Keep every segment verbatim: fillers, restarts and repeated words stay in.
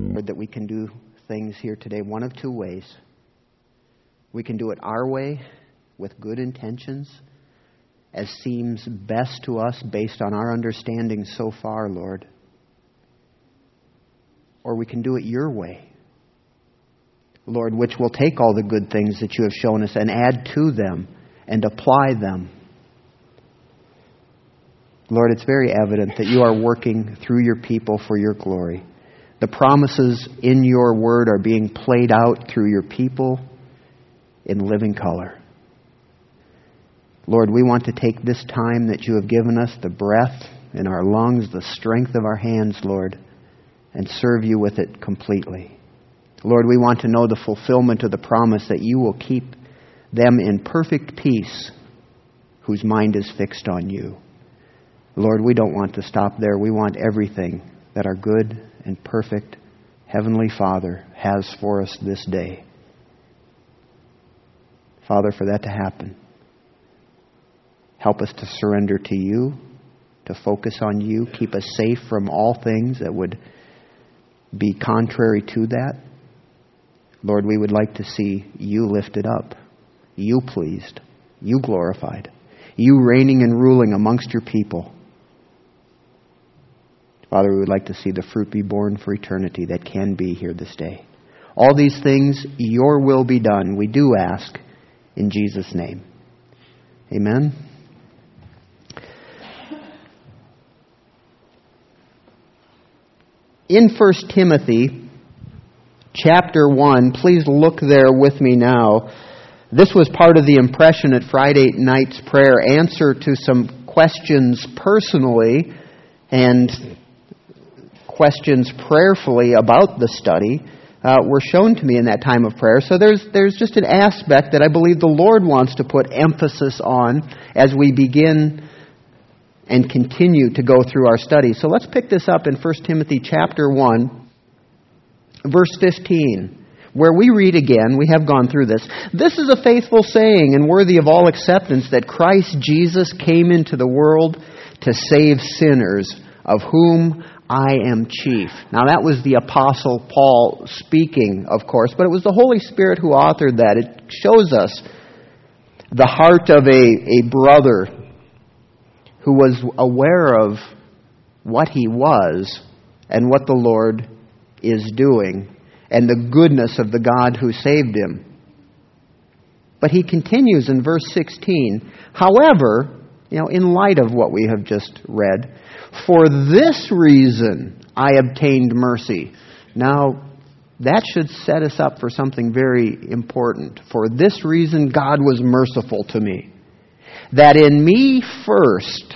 Lord, that we can do things here today one of two ways. We can do it our way with good intentions, as seems best to us based on our understanding so far, Lord. Or we can do it your way, Lord, which will take all the good things that you have shown us and add to them and apply them. Lord, it's very evident that you are working through your people for your glory. The promises in your word are being played out through your people in living color. Lord, we want to take this time that you have given us, the breath in our lungs, the strength of our hands, Lord, and serve you with it completely. Lord, we want to know the fulfillment of the promise that you will keep them in perfect peace whose mind is fixed on you. Lord, we don't want to stop there. We want everything that our good and perfect Heavenly Father has for us this day. Father, for that to happen, help us to surrender to you, to focus on you, keep us safe from all things that would be contrary to that. Lord, we would like to see you lifted up, you pleased, you glorified, you reigning and ruling amongst your people. Father, we would like to see the fruit be born for eternity that can be here this day. All these things, your will be done, we do ask in Jesus' name. Amen. In First Timothy chapter one, please look there with me now. This was part of the impression at Friday night's prayer, answer to some questions personally and questions prayerfully about the study uh, were shown to me in that time of prayer. So there's there's just an aspect that I believe the Lord wants to put emphasis on as we begin and continue to go through our study. So let's pick this up in First Timothy chapter one, verse fifteen, where we read again, we have gone through this. This is a faithful saying and worthy of all acceptance that Christ Jesus came into the world to save sinners, of whom I am chief. Now that was the Apostle Paul speaking, of course, but it was the Holy Spirit who authored that. It shows us the heart of a, a brother who was aware of what he was and what the Lord is doing and the goodness of the God who saved him. But he continues in verse sixteen, however, you know, in light of what we have just read, for this reason I obtained mercy. Now, that should set us up for something very important. For this reason God was merciful to me, that in me first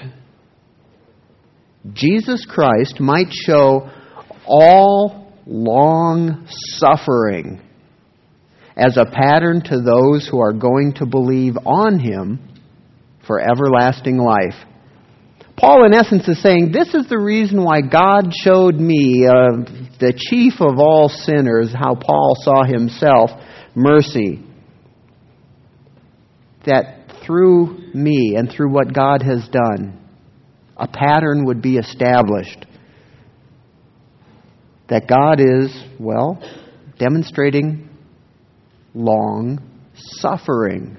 Jesus Christ might show all long suffering as a pattern to those who are going to believe on Him for everlasting life. Paul, in essence, is saying, this is the reason why God showed me, uh, the chief of all sinners, how Paul saw himself, mercy. That through me and through what God has done, a pattern would be established. That God is, well, demonstrating long suffering.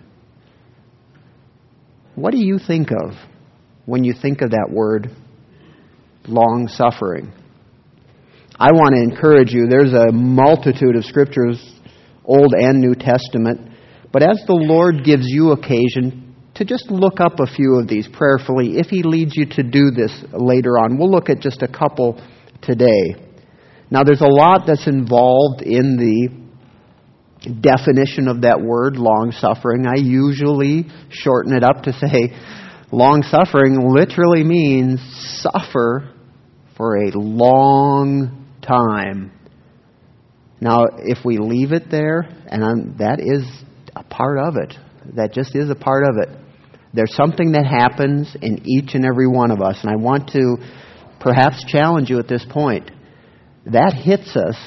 What do you think of when you think of that word, long suffering? I want to encourage you, there's a multitude of scriptures, Old and New Testament, but as the Lord gives you occasion to just look up a few of these prayerfully, if He leads you to do this later on. We'll look at just a couple today. Now there's a lot that's involved in the definition of that word, long suffering. I usually shorten it up to say, long suffering literally means suffer for a long time. Now, if we leave it there, and I'm, that is a part of it. That just is a part of it. There's something that happens in each and every one of us, and I want to perhaps challenge you at this point. That hits us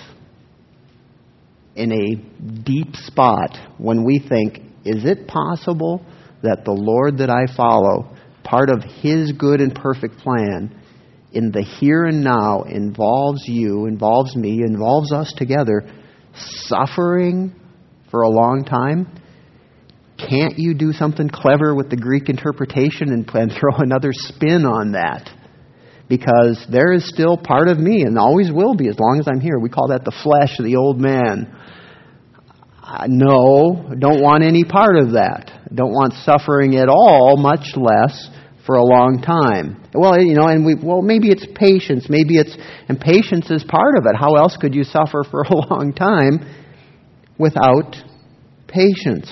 in a deep spot when we think, is it possible that the Lord that I follow, part of His good and perfect plan, in the here and now involves you, involves me, involves us together, suffering for a long time, can't you do something clever with the Greek interpretation and, and throw another spin on that? Because there is still part of me, and always will be as long as I'm here. We call that the flesh, the old man. Uh, no, don't want any part of that. Don't want suffering at all, much less for a long time. Well, you know, and we well maybe it's patience, maybe it's and patience is part of it. How else could you suffer for a long time without patience?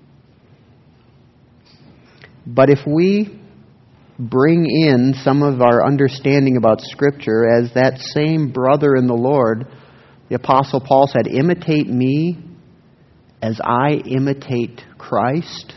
But if we bring in some of our understanding about Scripture as that same brother in the Lord, the Apostle Paul said, imitate me as I imitate Christ.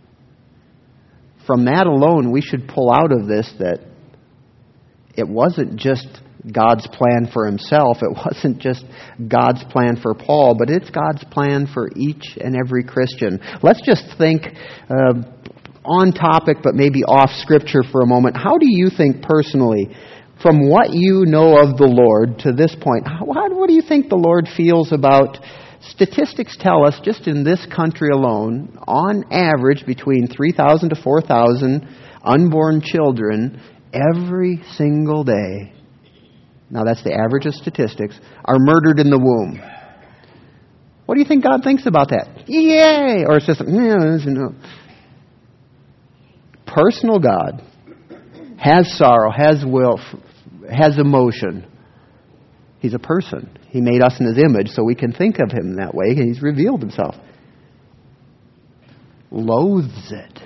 From that alone, we should pull out of this that it wasn't just God's plan for himself. It wasn't just God's plan for Paul, but it's God's plan for each and every Christian. Let's just think uh, on topic, but maybe off Scripture for a moment. How do you think personally, from what you know of the Lord to this point, how, what do you think the Lord feels about? Statistics tell us just in this country alone, on average between three thousand to four thousand unborn children every single day, now that's the average of statistics, are murdered in the womb. What do you think God thinks about that? Yay! Or it's just, no. Personal God has sorrow, has will, has emotion. He's a person. He made us in His image, so we can think of Him that way. He's revealed Himself. Loathes it.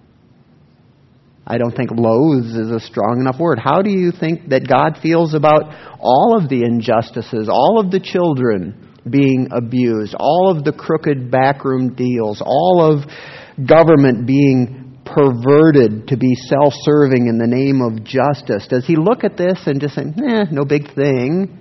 I don't think loathes is a strong enough word. How do you think that God feels about all of the injustices, all of the children being abused, all of the crooked backroom deals, all of government being perverted to be self-serving in the name of justice? Does He look at this and just say, eh, no big thing?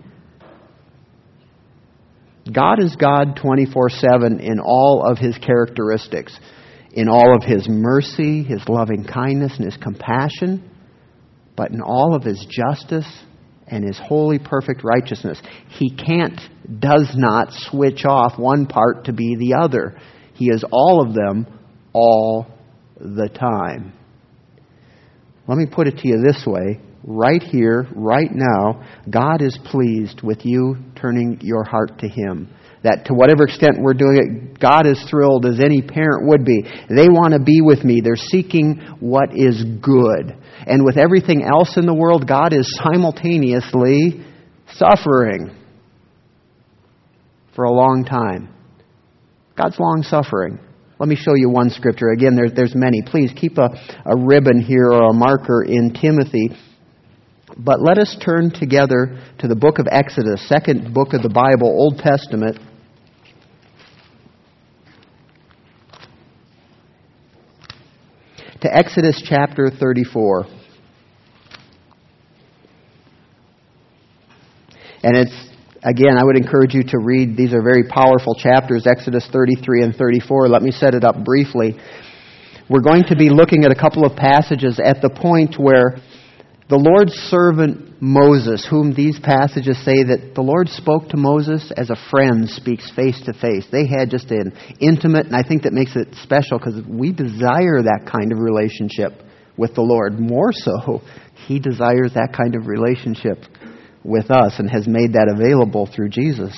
God is God twenty-four seven in all of His characteristics, in all of His mercy, His loving kindness, and His compassion, but in all of His justice and His holy, perfect righteousness. He can't, does not switch off one part to be the other. He is all of them all the time. Let me put it to you this way. Right here, right now, God is pleased with you turning your heart to Him. That to whatever extent we're doing it, God is thrilled as any parent would be. They want to be with me. They're seeking what is good. And with everything else in the world, God is simultaneously suffering for a long time. God's long-suffering. Let me show you one scripture. Again, there's, there's many. Please keep a, a ribbon here or a marker in Timothy. But let us turn together to the book of Exodus, second book of the Bible, Old Testament. To Exodus chapter thirty-four. And it's, again, I would encourage you to read. These are very powerful chapters, Exodus thirty-three and thirty-four. Let me set it up briefly. We're going to be looking at a couple of passages at the point where the Lord's servant Moses, whom these passages say that the Lord spoke to Moses as a friend speaks face to face. They had just an intimate, and I think that makes it special because we desire that kind of relationship with the Lord. More so, He desires that kind of relationship with us and has made that available through Jesus.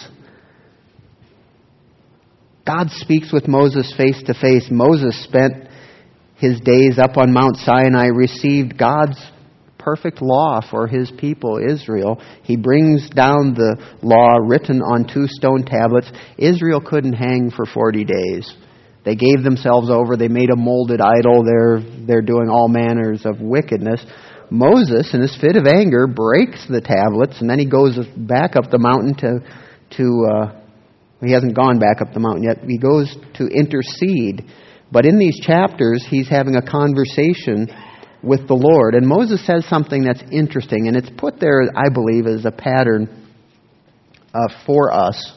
God speaks with Moses face to face. Moses spent his days up on Mount Sinai, received God's perfect law for His people, Israel. He brings down the law written on two stone tablets. Israel couldn't hang for forty days. They gave themselves over. They made a molded idol. They're, they're doing all manners of wickedness. Moses, in his fit of anger, breaks the tablets, and then he goes back up the mountain to, to uh, he hasn't gone back up the mountain yet. He goes to intercede. But in these chapters, he's having a conversation with the Lord. And Moses says something that's interesting, and it's put there, I believe, as a pattern uh, for us.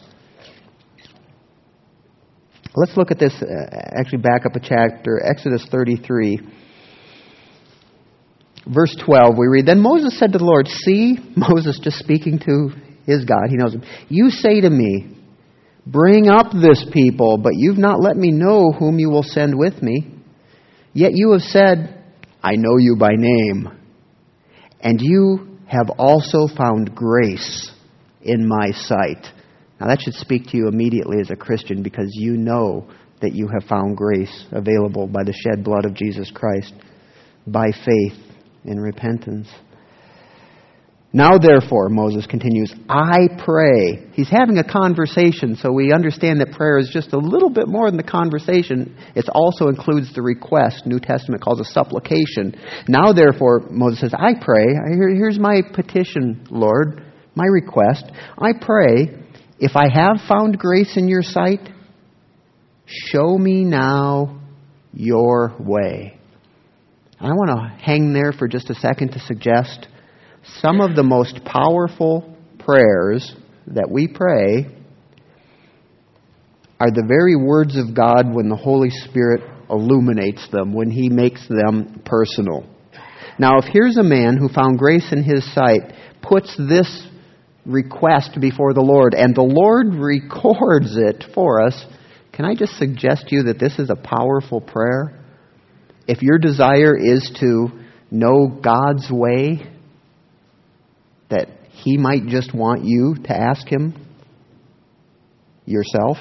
Let's look at this, uh, actually back up a chapter, Exodus thirty-three. verse twelve, we read, Then Moses said to the Lord, See, Moses just speaking to his God, he knows him, You say to me, Bring up this people, but you've not let me know whom you will send with me. Yet you have said, I know you by name, and you have also found grace in my sight. Now that should speak to you immediately as a Christian, because you know that you have found grace available by the shed blood of Jesus Christ, by faith in repentance. Now therefore, Moses continues, I pray. He's having a conversation, so we understand that prayer is just a little bit more than the conversation. It also includes the request. New Testament calls it supplication. Now therefore, Moses says, I pray. Here's my petition, Lord, my request. I pray, if I have found grace in your sight, show me now your way. I want to hang there for just a second to suggest some of the most powerful prayers that we pray are the very words of God when the Holy Spirit illuminates them, when He makes them personal. Now, if here's a man who found grace in his sight, puts this request before the Lord, and the Lord records it for us, can I just suggest to you that this is a powerful prayer? If your desire is to know God's way, that He might just want you to ask Him yourself.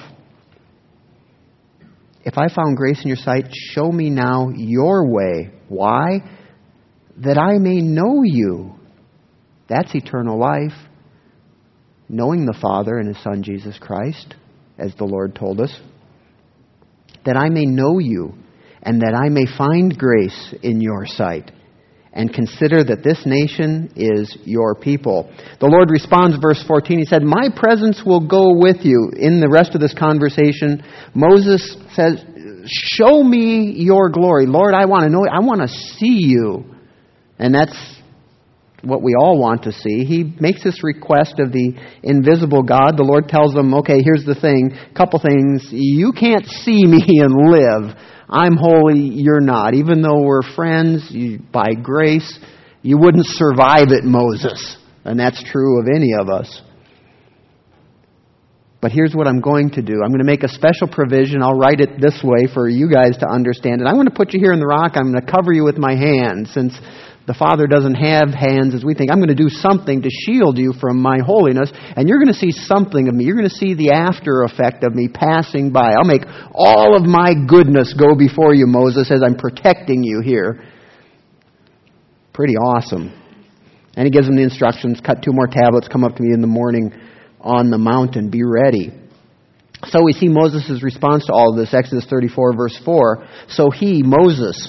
If I found grace in your sight, show me now your way. Why? That I may know you. That's eternal life. Knowing the Father and His Son Jesus Christ, as the Lord told us. That I may know you, and that I may find grace in your sight, and consider that this nation is your people. The Lord responds, verse fourteen, He said, My presence will go with you. In the rest of this conversation, Moses says, show me your glory. Lord, I want to know, I want to see you. And that's what we all want to see. He makes this request of the invisible God. The Lord tells him, okay, here's the thing, couple things. You can't see me and live. I'm holy, you're not. Even though we're friends, you, by grace, you wouldn't survive it, Moses. And that's true of any of us. But here's what I'm going to do. I'm going to make a special provision. I'll write it this way for you guys to understand it. I'm going to put you here in the rock. I'm going to cover you with my hands. Since the Father doesn't have hands as we think, I'm going to do something to shield you from my holiness. And you're going to see something of me. You're going to see the after effect of me passing by. I'll make all of my goodness go before you, Moses, as I'm protecting you here. Pretty awesome. And he gives them the instructions. Cut two more tablets. Come up to me in the morning on the mountain. Be ready. So we see Moses' response to all of this. Exodus thirty-four, verse four. So he, Moses,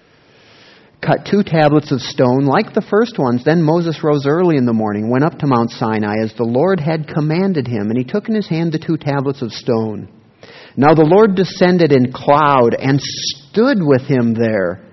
cut two tablets of stone like the first ones. Then Moses rose early in the morning, went up to Mount Sinai as the Lord had commanded him, and he took in his hand the two tablets of stone. Now the Lord descended in cloud and stood with him there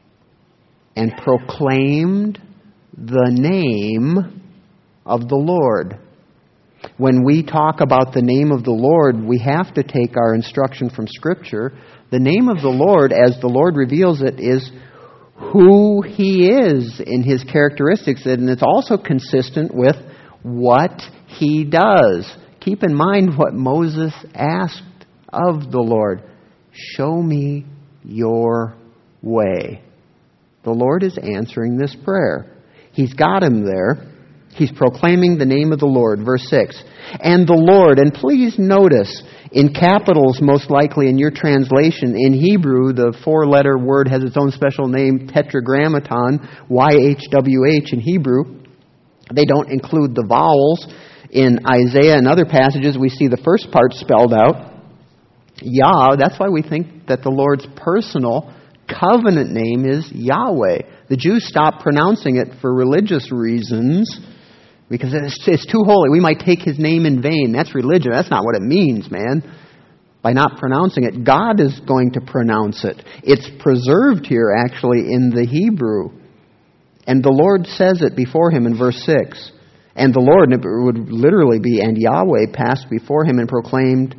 and proclaimed the name of the Lord. When we talk about the name of the Lord, we have to take our instruction from Scripture. The name of the Lord, as the Lord reveals it, is who He is in His characteristics, and it's also consistent with what He does. Keep in mind what Moses asked of the Lord. Show me your way. The Lord is answering this prayer. He's got him there. He's proclaiming the name of the Lord. Verse six. And the Lord, and please notice, in capitals most likely in your translation, in Hebrew, the four-letter word has its own special name, tetragrammaton, Y H W H in Hebrew. They don't include the vowels. In Isaiah and other passages, we see the first part spelled out. Yah, that's why we think that the Lord's personal covenant name is Yahweh. The Jews stopped pronouncing it for religious reasons because it's, it's too holy. We might take His name in vain. That's religion. That's not what it means, man. By not pronouncing it, God is going to pronounce it. It's preserved here, actually, in the Hebrew. And the Lord says it before him in verse six. And the Lord, and it would literally be, and Yahweh passed before him and proclaimed,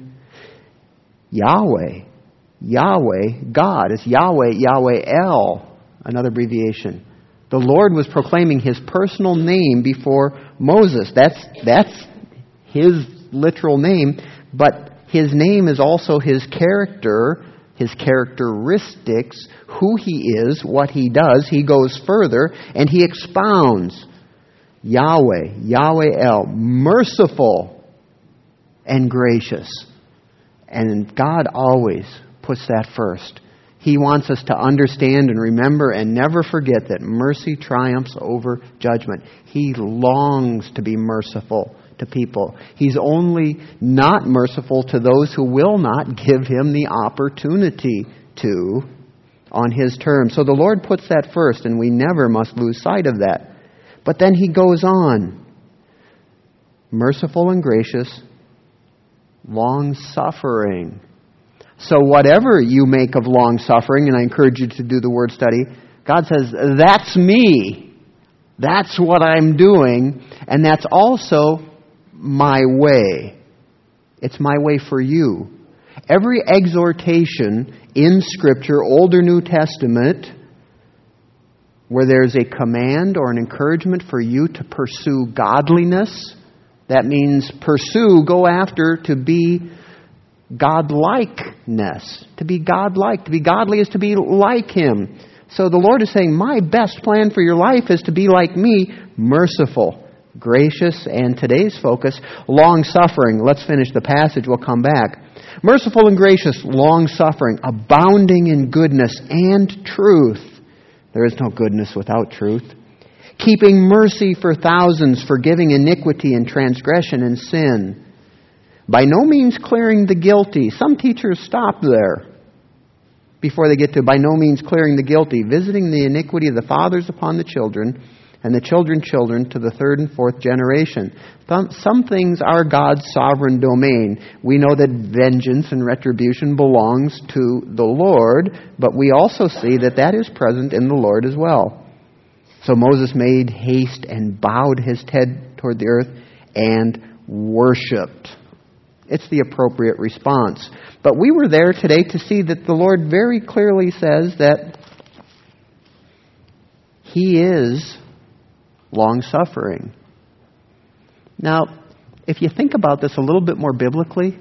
Yahweh, Yahweh, God. It's Yahweh, Yahweh El, another abbreviation. The Lord was proclaiming His personal name before Moses. That's, that's His literal name, but His name is also His character, His characteristics, who He is, what He does. He goes further and He expounds. Yahweh, Yahweh El, merciful and gracious. And God always puts that first. He wants us to understand and remember and never forget that mercy triumphs over judgment. He longs to be merciful to people. He's only not merciful to those who will not give Him the opportunity to on His terms. So the Lord puts that first, and we never must lose sight of that. But then He goes on. Merciful and gracious, long-suffering. So whatever you make of long-suffering, and I encourage you to do the word study, God says, that's me. That's what I'm doing, and that's also my way. It's my way for you. Every exhortation in Scripture, Old or New Testament, where there's a command or an encouragement for you to pursue godliness, that means pursue, go after, to be godlikeness. To be godlike. To be godly is to be like Him. So the Lord is saying, my best plan for your life is to be like me, merciful, gracious, and today's focus, long-suffering. Let's finish the passage, we'll come back. Merciful and gracious, long-suffering, abounding in goodness and truth. There is no goodness without truth. Keeping mercy for thousands, forgiving iniquity and transgression and sin. By no means clearing the guilty. Some teachers stop there before they get to by no means clearing the guilty. Visiting the iniquity of the fathers upon the children, and the children's children to the third and fourth generation. Some, some things are God's sovereign domain. We know that vengeance and retribution belongs to the Lord, but we also see that that is present in the Lord as well. So Moses made haste and bowed his head toward the earth and worshipped. It's the appropriate response. But we were there today to see that the Lord very clearly says that He is long-suffering. Now, if you think about this a little bit more biblically,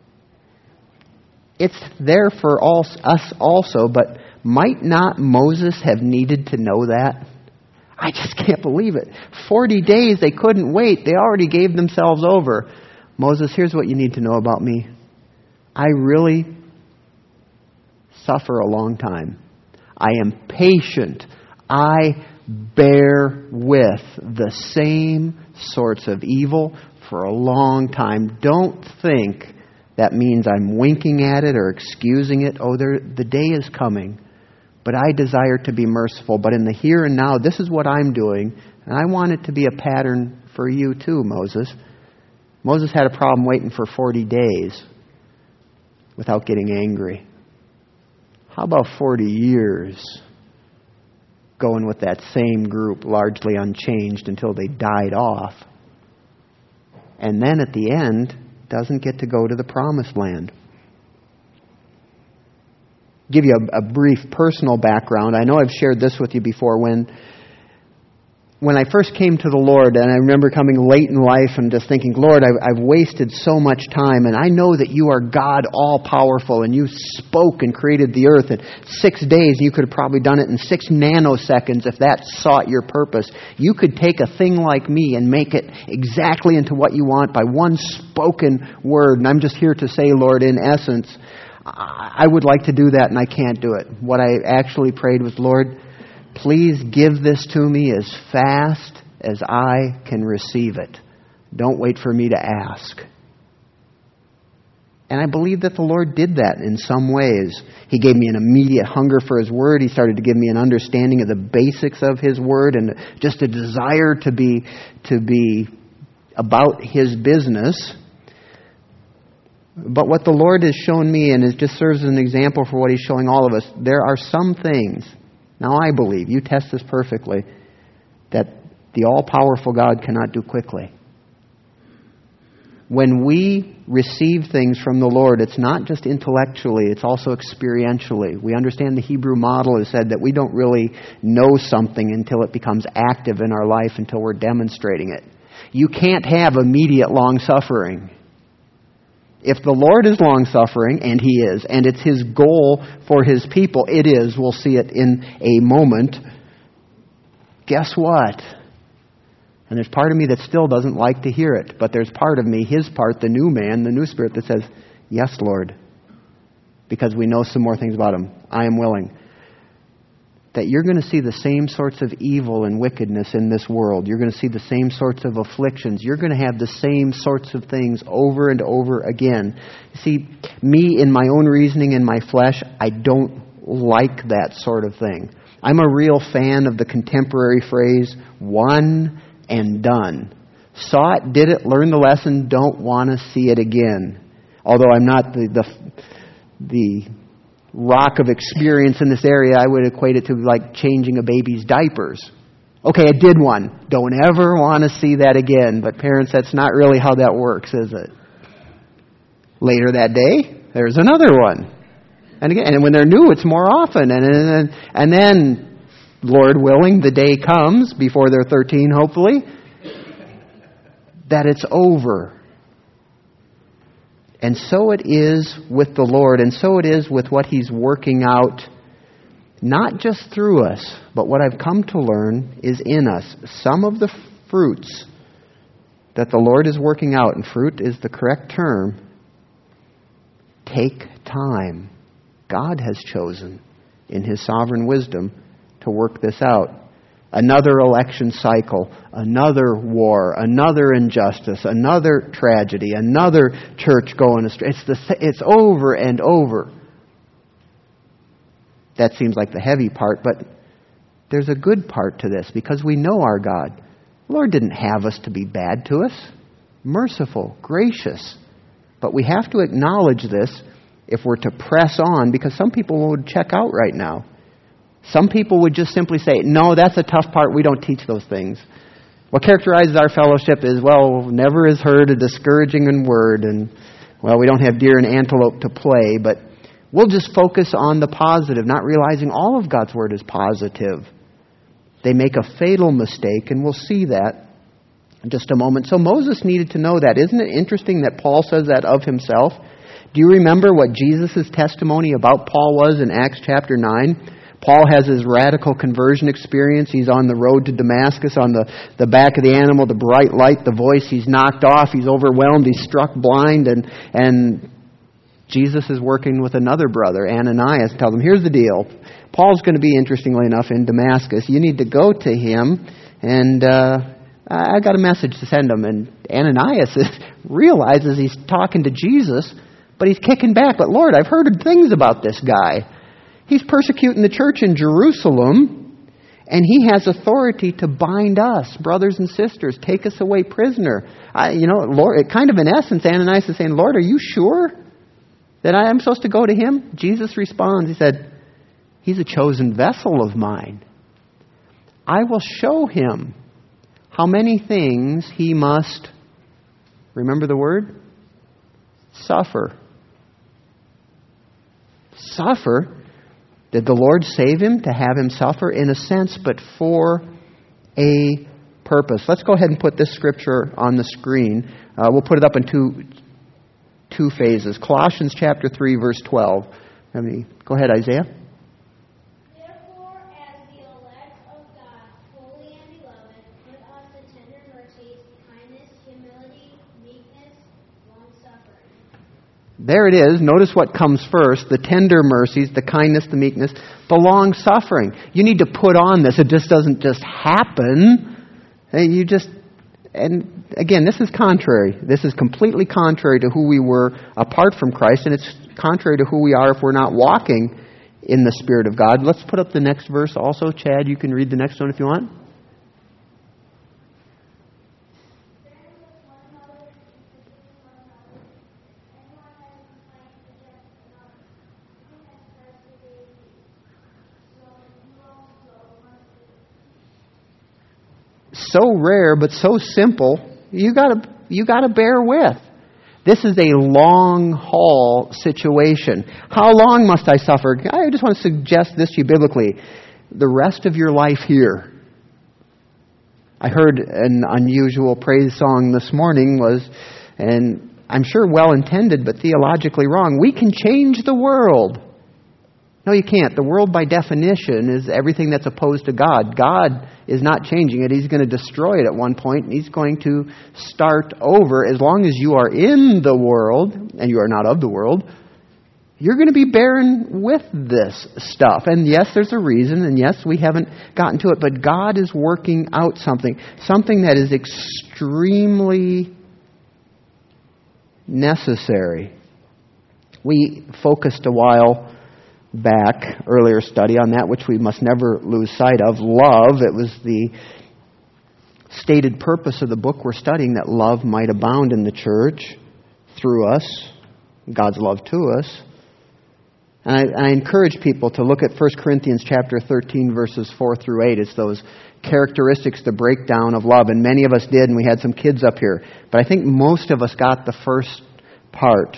it's there for all, us also, but might not Moses have needed to know that? I just can't believe it. Forty days, they couldn't wait. They already gave themselves over. Moses, here's what you need to know about me. I really suffer a long time. I am patient. I bear with the same sorts of evil for a long time. Don't think that means I'm winking at it or excusing it. Oh, there, the day is coming. But I desire to be merciful. But in the here and now, this is what I'm doing. And I want it to be a pattern for you too, Moses. Moses had a problem waiting for forty days without getting angry. How about forty years going with that same group largely unchanged until they died off? And then at the end, doesn't get to go to the promised land. Give you a, a brief personal background. I know I've shared this with you before. When When I first came to the Lord, and I remember coming late in life and just thinking, Lord, I've, I've wasted so much time, and I know that you are God all-powerful, and you spoke and created the earth in six days. You could have probably done it in six nanoseconds if that sought your purpose. You could take a thing like me and make it exactly into what you want by one spoken word. And I'm just here to say, Lord, in essence, I would like to do that, and I can't do it. What I actually prayed was, Lord, please give this to me as fast as I can receive it. Don't wait for me to ask. And I believe that the Lord did that in some ways. He gave me an immediate hunger for His Word. He started to give me an understanding of the basics of His Word and just a desire to be, to be about His business. But what the Lord has shown me, and it just serves as an example for what He's showing all of us, there are some things. Now I believe, you test this perfectly, that the all-powerful God cannot do quickly. When we receive things from the Lord, it's not just intellectually, it's also experientially. We understand the Hebrew model has said that we don't really know something until it becomes active in our life, until we're demonstrating it. You can't have immediate long-suffering. If the Lord is long-suffering, and He is, and it's His goal for His people, it is, we'll see it in a moment, guess what? And there's part of me that still doesn't like to hear it, but there's part of me, His part, the new man, the new spirit, that says, yes, Lord, because we know some more things about Him. I am willing. That you're going to see the same sorts of evil and wickedness in this world. You're going to see the same sorts of afflictions. You're going to have the same sorts of things over and over again. You see, me in my own reasoning in my flesh, I don't like that sort of thing. I'm a real fan of the contemporary phrase, one and done. Saw it, did it, learned the lesson, don't want to see it again. Although I'm not the the, the rock of experience in this area, I would equate it to like changing a baby's diapers. Okay, I did one. Don't ever want to see that again. But parents, that's not really how that works, is it? Later that day, there's another one. And again, and when they're new, it's more often. And, and, and then, Lord willing, the day comes, before they're thirteen, hopefully, that it's over. And so it is with the Lord, and so it is with what He's working out, not just through us, but what I've come to learn is in us. Some of the fruits that the Lord is working out, and fruit is the correct term, take time. God has chosen, in His sovereign wisdom, to work this out. Another election cycle, another war, another injustice, another tragedy, another church going astray. It's, the, it's over and over. That seems like the heavy part, but there's a good part to this because we know our God. The Lord didn't have us to be bad to us. Merciful, gracious. But we have to acknowledge this if we're to press on, because some people would check out right now. Some people would just simply say, no, that's a tough part. We don't teach those things. What characterizes our fellowship is, well, never is heard a discouraging word, and, well, we don't have deer and antelope to play, but we'll just focus on the positive, not realizing all of God's Word is positive. They make a fatal mistake, and we'll see that in just a moment. So Moses needed to know that. Isn't it interesting that Paul says that of himself? Do you remember what Jesus' testimony about Paul was in Acts chapter nine? Paul has his radical conversion experience. He's on the road to Damascus, on the, the back of the animal, the bright light, the voice. He's knocked off. He's overwhelmed. He's struck blind. And, and Jesus is working with another brother, Ananias, to tell them, here's the deal. Paul's going to be, interestingly enough, in Damascus. You need to go to him, and uh, I got a message to send him. And Ananias realizes he's talking to Jesus, but he's kicking back. But Lord, I've heard things about this guy. He's persecuting the church in Jerusalem, and he has authority to bind us, brothers and sisters, take us away prisoner. I, you know, Lord, kind of in essence, Ananias is saying, Lord, are you sure that I am supposed to go to him? Jesus responds, he said, he's a chosen vessel of mine. I will show him how many things he must, remember the word? Suffer. Suffer? Did the Lord save him to have him suffer? In a sense, but for a purpose. Let's go ahead and put this scripture on the screen. Uh, we'll put it up in two two phases. Colossians chapter three, verse twelve. Let me, go ahead, Isaiah. Therefore, as the elect of God, holy and beloved, put us the tender mercies, kindness, humility, meekness, long-suffering. There it is. Notice what comes first. The tender mercies, the kindness, the meekness, the long-suffering. You need to put on this. It just doesn't just happen. You just, and again, this is contrary. This is completely contrary to who we were apart from Christ, and it's contrary to who we are if we're not walking in the Spirit of God. Let's put up the next verse also. Chad, you can read the next one if you want. So rare, but so simple, you gotta you gotta bear with. This is a long-haul situation. How long must I suffer? I just want to suggest this to you biblically. The rest of your life here. I heard an unusual praise song this morning was, and I'm sure well-intended, but theologically wrong. We can change the world. No, you can't. The world, by definition, is everything that's opposed to God. God is not changing it. He's going to destroy it at one point, and He's going to start over. As long as you are in the world, and you are not of the world, you're going to be bearing with this stuff. And yes, there's a reason, and yes, we haven't gotten to it, but God is working out something, something that is extremely necessary. We focused a while back, earlier study, on that which we must never lose sight of, love. It was the stated purpose of the book we're studying, that love might abound in the church through us, God's love to us. And I, and I encourage people to look at First Corinthians chapter thirteen, verses four through eight. It's those characteristics, the breakdown of love. And many of us did, and we had some kids up here. But I think most of us got the first part.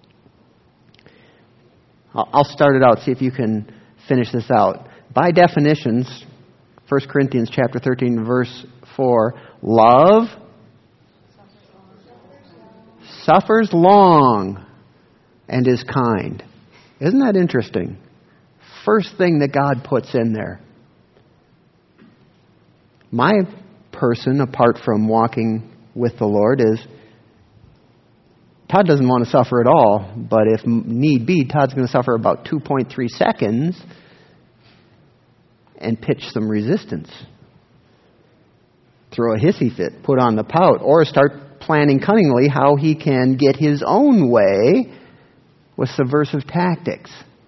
I'll start it out, see if you can finish this out. By definitions, First Corinthians chapter thirteen, verse four, love suffers long and is kind. Isn't that interesting? First thing that God puts in there. My person, apart from walking with the Lord, is Todd doesn't want to suffer at all, but if need be, Todd's going to suffer about two point three seconds and pitch some resistance. Throw a hissy fit, put on the pout, or start planning cunningly how he can get his own way with subversive tactics.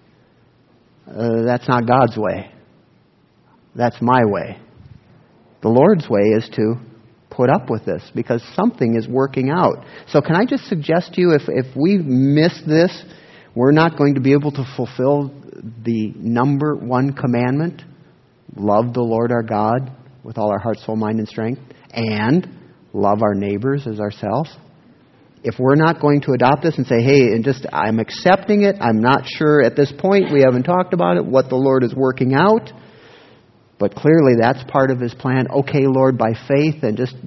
Uh, that's not God's way. That's my way. The Lord's way is to put up with this because something is working out. So can I just suggest to you, if, if we miss this, we're not going to be able to fulfill the number one commandment, love the Lord our God with all our heart, soul, mind, and strength, and love our neighbors as ourselves. If we're not going to adopt this and say, hey, and just I'm accepting it, I'm not sure at this point, we haven't talked about it, what the Lord is working out, but clearly that's part of His plan. Okay, Lord, by faith and just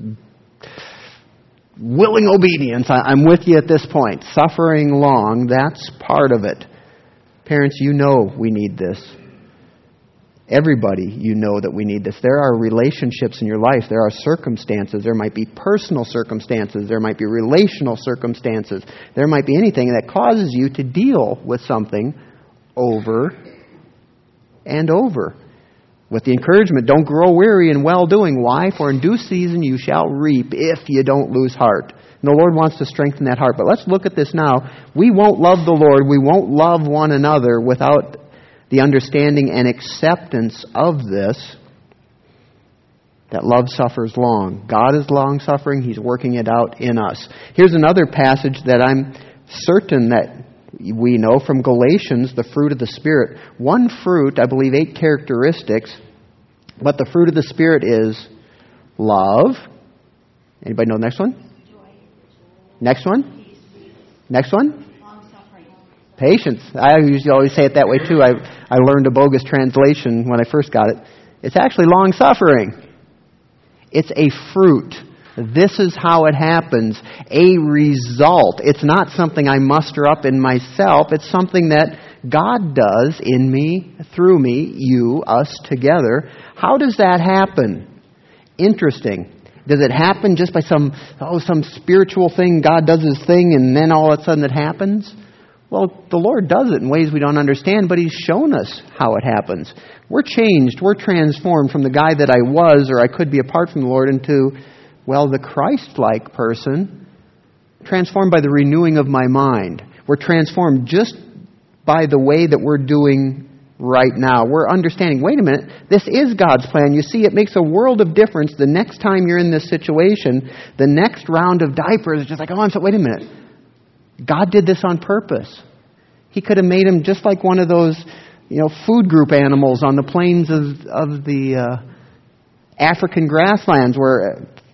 willing obedience, I'm with you at this point. Suffering long, that's part of it. Parents, you know we need this. Everybody, you know that we need this. There are relationships in your life. There are circumstances. There might be personal circumstances. There might be relational circumstances. There might be anything that causes you to deal with something over and over. With the encouragement, don't grow weary in well-doing. Why? For in due season you shall reap if you don't lose heart. And the Lord wants to strengthen that heart. But let's look at this now. We won't love the Lord. We won't love one another without the understanding and acceptance of this, that love suffers long. God is long-suffering. He's working it out in us. Here's another passage that I'm certain that we know from Galatians, the fruit of the Spirit. One fruit, I believe eight characteristics, but the fruit of the Spirit is love. Anybody know the next one? Next one? Next one? Patience. I usually always say it that way too. I I learned a bogus translation when I first got it. It's actually long-suffering. It's a fruit. This is how it happens. A result. It's not something I muster up in myself. It's something that God does in me, through me, you, us together. How does that happen? Interesting. Does it happen just by some, oh, some spiritual thing? God does His thing and then all of a sudden it happens? Well, the Lord does it in ways we don't understand, but He's shown us how it happens. We're changed. We're transformed from the guy that I was or I could be apart from the Lord into, well, the Christ-like person, transformed by the renewing of my mind. We're transformed just by the way that we're doing right now. We're understanding, wait a minute, this is God's plan. You see, it makes a world of difference the next time you're in this situation. The next round of diapers is just like, oh, I'm so, wait a minute. God did this on purpose. He could have made him just like one of those, you know, food group animals on the plains of of the uh, African grasslands, where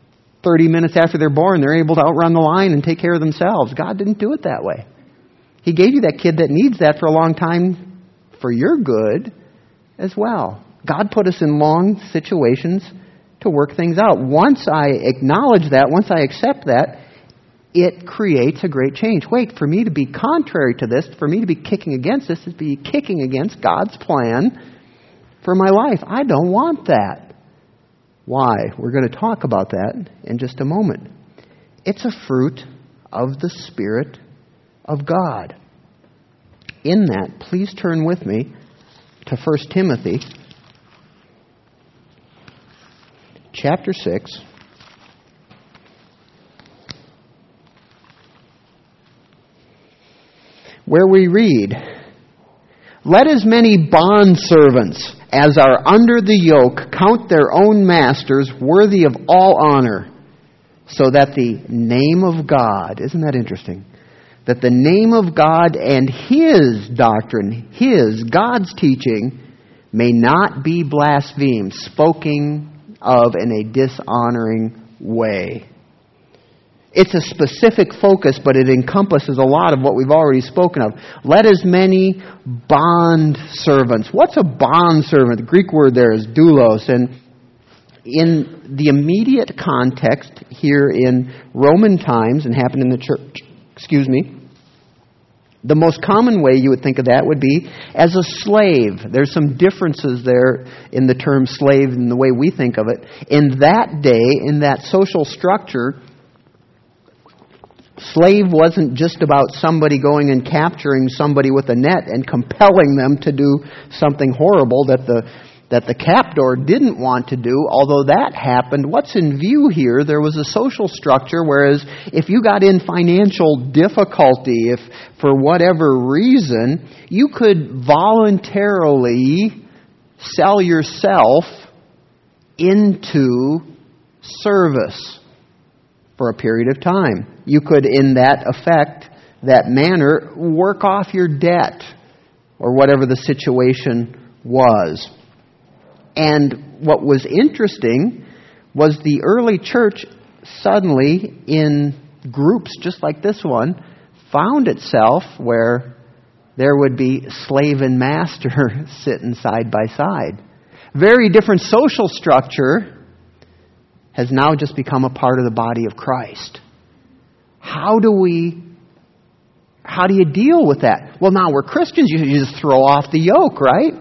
thirty minutes after they're born, they're able to outrun the line and take care of themselves. God didn't do it that way. He gave you that kid that needs that for a long time for your good as well. God put us in long situations to work things out. Once I acknowledge that, once I accept that, it creates a great change. Wait, for me to be contrary to this, for me to be kicking against this, is be kicking against God's plan for my life. I don't want that. Why? We're going to talk about that in just a moment. It's a fruit of the Spirit of God. In that, please turn with me to First Timothy chapter six. Where we read, "Let as many bondservants as are under the yoke count their own masters worthy of all honor, so that the name of God," isn't that interesting? "That the name of God and His doctrine, His, God's teaching, may not be blasphemed," spoken of in a dishonoring way. It's a specific focus, but it encompasses a lot of what we've already spoken of. Let as many bond servants. What's a bond servant? The Greek word there is doulos. And in the immediate context here in Roman times and happened in the church, excuse me, the most common way you would think of that would be as a slave. There's some differences there in the term slave and the way we think of it. In that day, in that social structure, slave wasn't just about somebody going and capturing somebody with a net and compelling them to do something horrible that the that the captor didn't want to do, although that happened. What's in view here, there was a social structure, whereas if you got in financial difficulty, if for whatever reason, you could voluntarily sell yourself into service for a period of time. You could, in that effect, that manner, work off your debt or whatever the situation was. And what was interesting was the early church suddenly, in groups just like this one, found itself where there would be slave and master sitting side by side. Very different social structure has now just become a part of the body of Christ. How do we, how do you deal with that? Well, now we're Christians, you just throw off the yoke, right?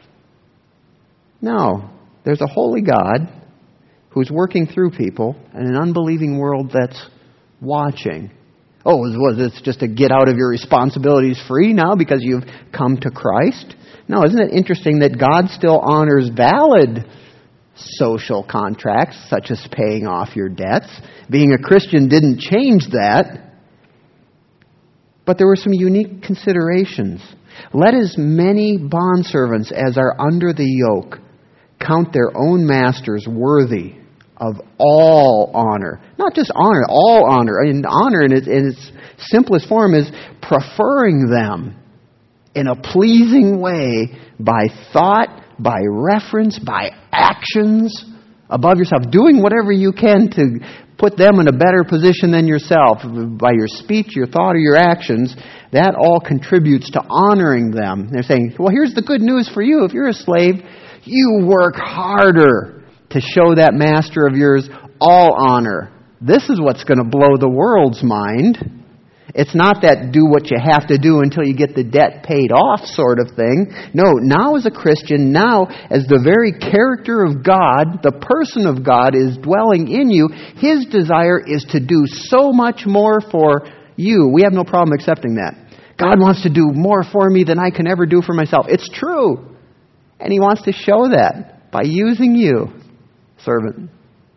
No. There's a holy God who's working through people and an unbelieving world that's watching. Oh, was this just to get out of your responsibilities free now because you've come to Christ? No, isn't it interesting that God still honors valid social contracts, such as paying off your debts? Being a Christian didn't change that. But there were some unique considerations. Let as many bondservants as are under the yoke count their own masters worthy of all honor. Not just honor, all honor. And honor in its, in its simplest form is preferring them in a pleasing way by thought, by reference, by actions above yourself. Doing whatever you can to put them in a better position than yourself by your speech, your thought, or your actions. That all contributes to honoring them. They're saying, well, here's the good news for you. If you're a slave, you work harder to show that master of yours all honor. This is what's going to blow the world's mind. It's not that do what you have to do until you get the debt paid off sort of thing. No, now as a Christian, now as the very character of God, the person of God is dwelling in you, His desire is to do so much more for you. We have no problem accepting that. God wants to do more for me than I can ever do for myself. It's true. And He wants to show that by using you, servant,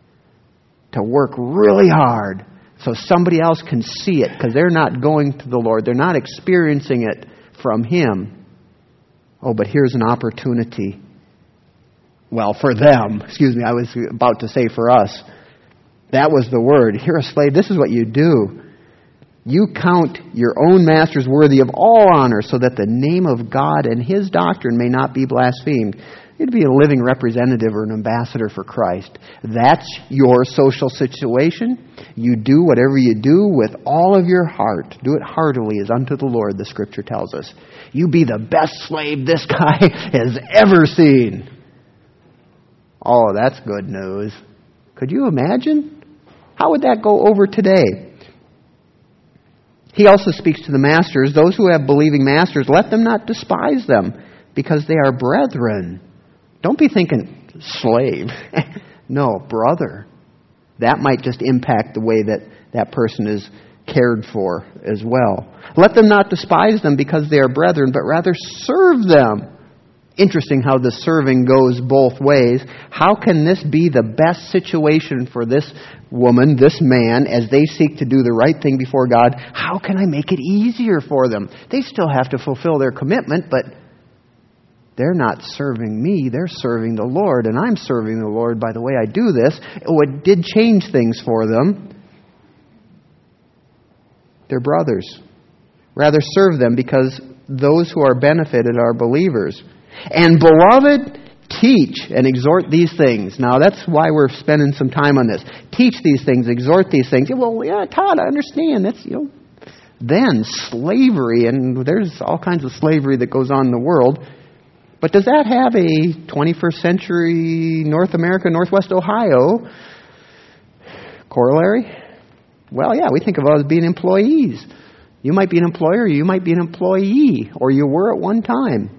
to work really hard so somebody else can see it, because they're not going to the Lord. They're not experiencing it from Him. Oh, but here's an opportunity. Well, for them. Excuse me, I was about to say for us. That was the word. You're a slave. This is what you do. You count your own masters worthy of all honor, so that the name of God and His doctrine may not be blasphemed. You're to be a living representative or an ambassador for Christ. That's your social situation. You do whatever you do with all of your heart. Do it heartily as unto the Lord, the Scripture tells us. You be the best slave this guy has ever seen. Oh, that's good news. Could you imagine? How would that go over today? He also speaks to the masters. Those who have believing masters, let them not despise them, because they are brethren. Don't be thinking slave. No, brother. That might just impact the way that that person is cared for as well. Let them not despise them because they are brethren, but rather serve them. Interesting how the serving goes both ways. How can this be the best situation for this woman, this man, as they seek to do the right thing before God? How can I make it easier for them? They still have to fulfill their commitment, but they're not serving me, they're serving the Lord, and I'm serving the Lord by the way I do this. It did change things for them. They're brothers. Rather serve them, because those who are benefited are believers. And beloved, teach and exhort these things. Now that's why we're spending some time on this. Teach these things, exhort these things. Well, yeah, Todd, I understand. That's, you know, then slavery, and there's all kinds of slavery that goes on in the world. But does that have a twenty-first century North America, Northwest Ohio corollary? Well, yeah, we think of us as being employees. You might be an employer, you might be an employee, or you were at one time.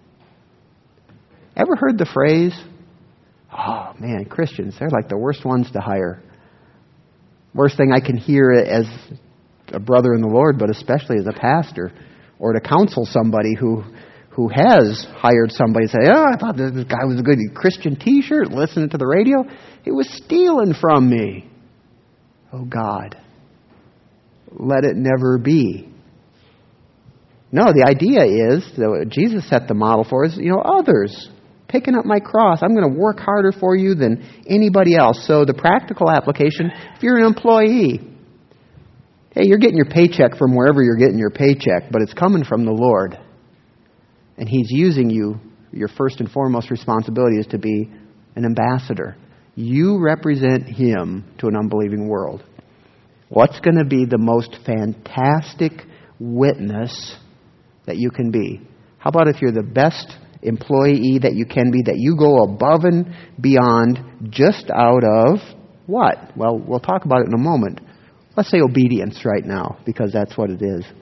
Ever heard the phrase, oh man, Christians, they're like the worst ones to hire. Worst thing I can hear as a brother in the Lord, but especially as a pastor, or to counsel somebody who who has hired somebody and say, oh, I thought this guy was a good Christian t-shirt, listening to the radio. He was stealing from me. Oh, God. Let it never be. No, the idea is, that what Jesus set the model for is, you know, others. Picking up my cross. I'm going to work harder for you than anybody else. So the practical application, if you're an employee, hey, you're getting your paycheck from wherever you're getting your paycheck, but it's coming from the Lord. And He's using you. Your first and foremost responsibility is to be an ambassador. You represent Him to an unbelieving world. What's going to be the most fantastic witness that you can be? How about if you're the best employee that you can be, that you go above and beyond just out of what? Well, we'll talk about it in a moment. Let's say obedience right now, because that's what it is.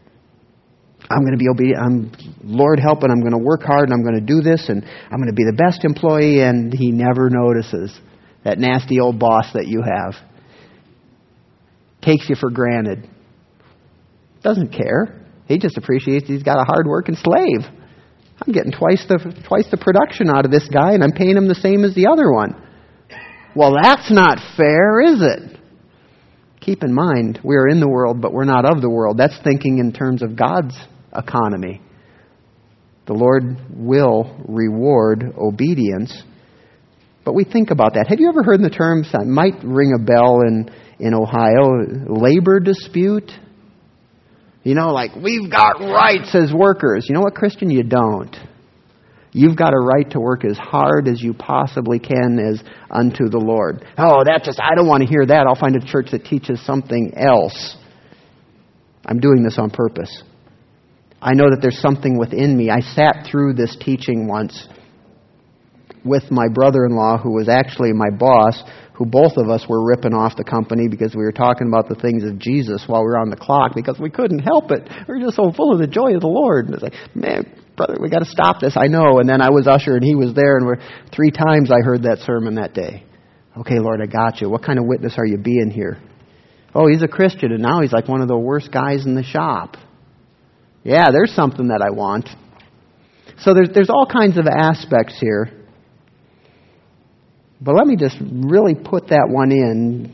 I'm going to be obedient. I'm, Lord helping, I'm going to work hard and I'm going to do this and I'm going to be the best employee, and He never notices. That nasty old boss that you have takes you for granted. Doesn't care. He just appreciates he's got a hard-working slave. I'm getting twice the twice the production out of this guy, and I'm paying him the same as the other one. Well, that's not fair, is it? Keep in mind, we are in the world, but we're not of the world. That's thinking in terms of God's economy. The Lord will reward obedience. But we think about that. Have you ever heard the terms, that might ring a bell in, in Ohio, labor dispute? You know, like, we've got rights as workers. You know what, Christian? You don't. You've got a right to work as hard as you possibly can as unto the Lord. Oh, that just, I don't want to hear that. I'll find a church that teaches something else. I'm doing this on purpose. I know that there's something within me. I sat through this teaching once with my brother-in-law, who was actually my boss, who both of us were ripping off the company because we were talking about the things of Jesus while we were on the clock, because we couldn't help it. We were just so full of the joy of the Lord. And it's like, man, brother, we got to stop this. I know. And then I was usher and he was there, and we're, three times I heard that sermon that day. Okay, Lord, I got you. What kind of witness are you being here? Oh, he's a Christian, and now he's like one of the worst guys in the shop. Yeah, there's something that I want. So there's there's all kinds of aspects here. But let me just really put that one in,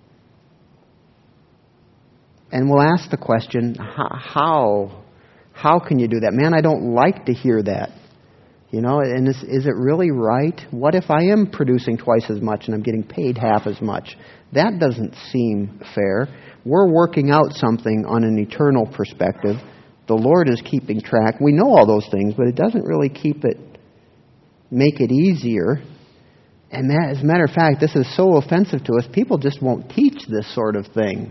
and we'll ask the question, how? How can you do that? Man, I don't like to hear that. You know, and is, is it really right? What if I am producing twice as much and I'm getting paid half as much? That doesn't seem fair. We're working out something on an eternal perspective. The Lord is keeping track. We know all those things, but it doesn't really keep it make it easier. And that, as a matter of fact, this is so offensive to us, people just won't teach this sort of thing.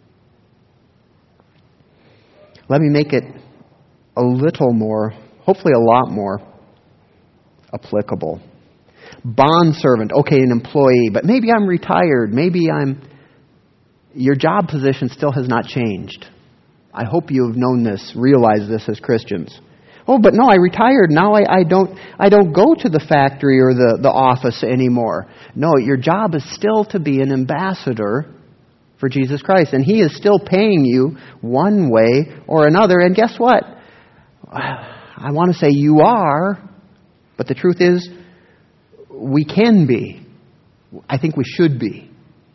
Let me make it a little more, hopefully a lot more, applicable. Bondservant, okay, an employee, but maybe I'm retired, maybe I'm... Your job position still has not changed. I hope you have known this, realized this as Christians. Oh, but no, I retired. Now I, I don't I don't go to the factory or the, the office anymore. No, your job is still to be an ambassador for Jesus Christ. And He is still paying you one way or another. And guess what? I want to say you are, but the truth is, we can be. I think we should be.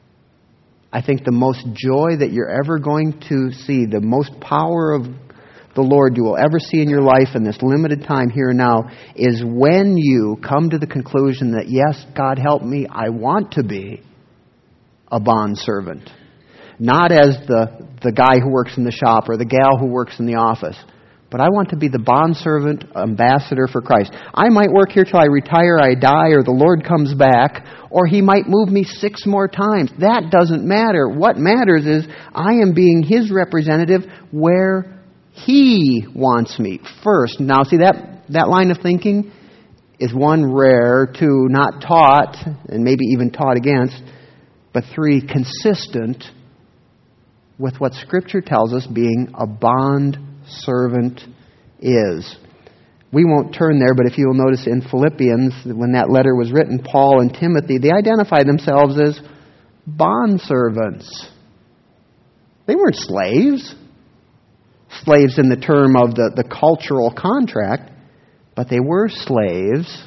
I think the most joy that you're ever going to see, the most power of the Lord you will ever see in your life in this limited time here and now, is when you come to the conclusion that, yes, God help me, I want to be a bondservant. Not as the, the guy who works in the shop or the gal who works in the office, but I want to be the bondservant ambassador for Christ. I might work here till I retire, I die, or the Lord comes back, or He might move me six more times. That doesn't matter. What matters is I am being His representative where He wants me first. Now, see, that, that line of thinking is one, rare, two, not taught, and maybe even taught against, but three, consistent with what Scripture tells us being a bond servant is. We won't turn there, but if you will notice in Philippians, when that letter was written, Paul and Timothy, they identified themselves as bondservants. They weren't slaves. Slaves in the term of the, the cultural contract, but they were slaves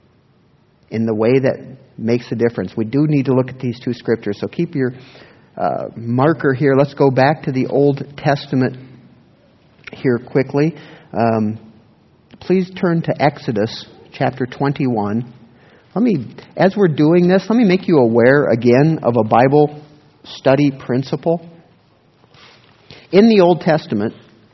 in the way that makes a difference. We do need to look at these two scriptures, so keep your uh, marker here. Let's go back to the Old Testament here quickly. Um, please turn to Exodus chapter twenty-one. Let me, as we're doing this, let me make you aware again of a Bible study principle. In the Old Testament,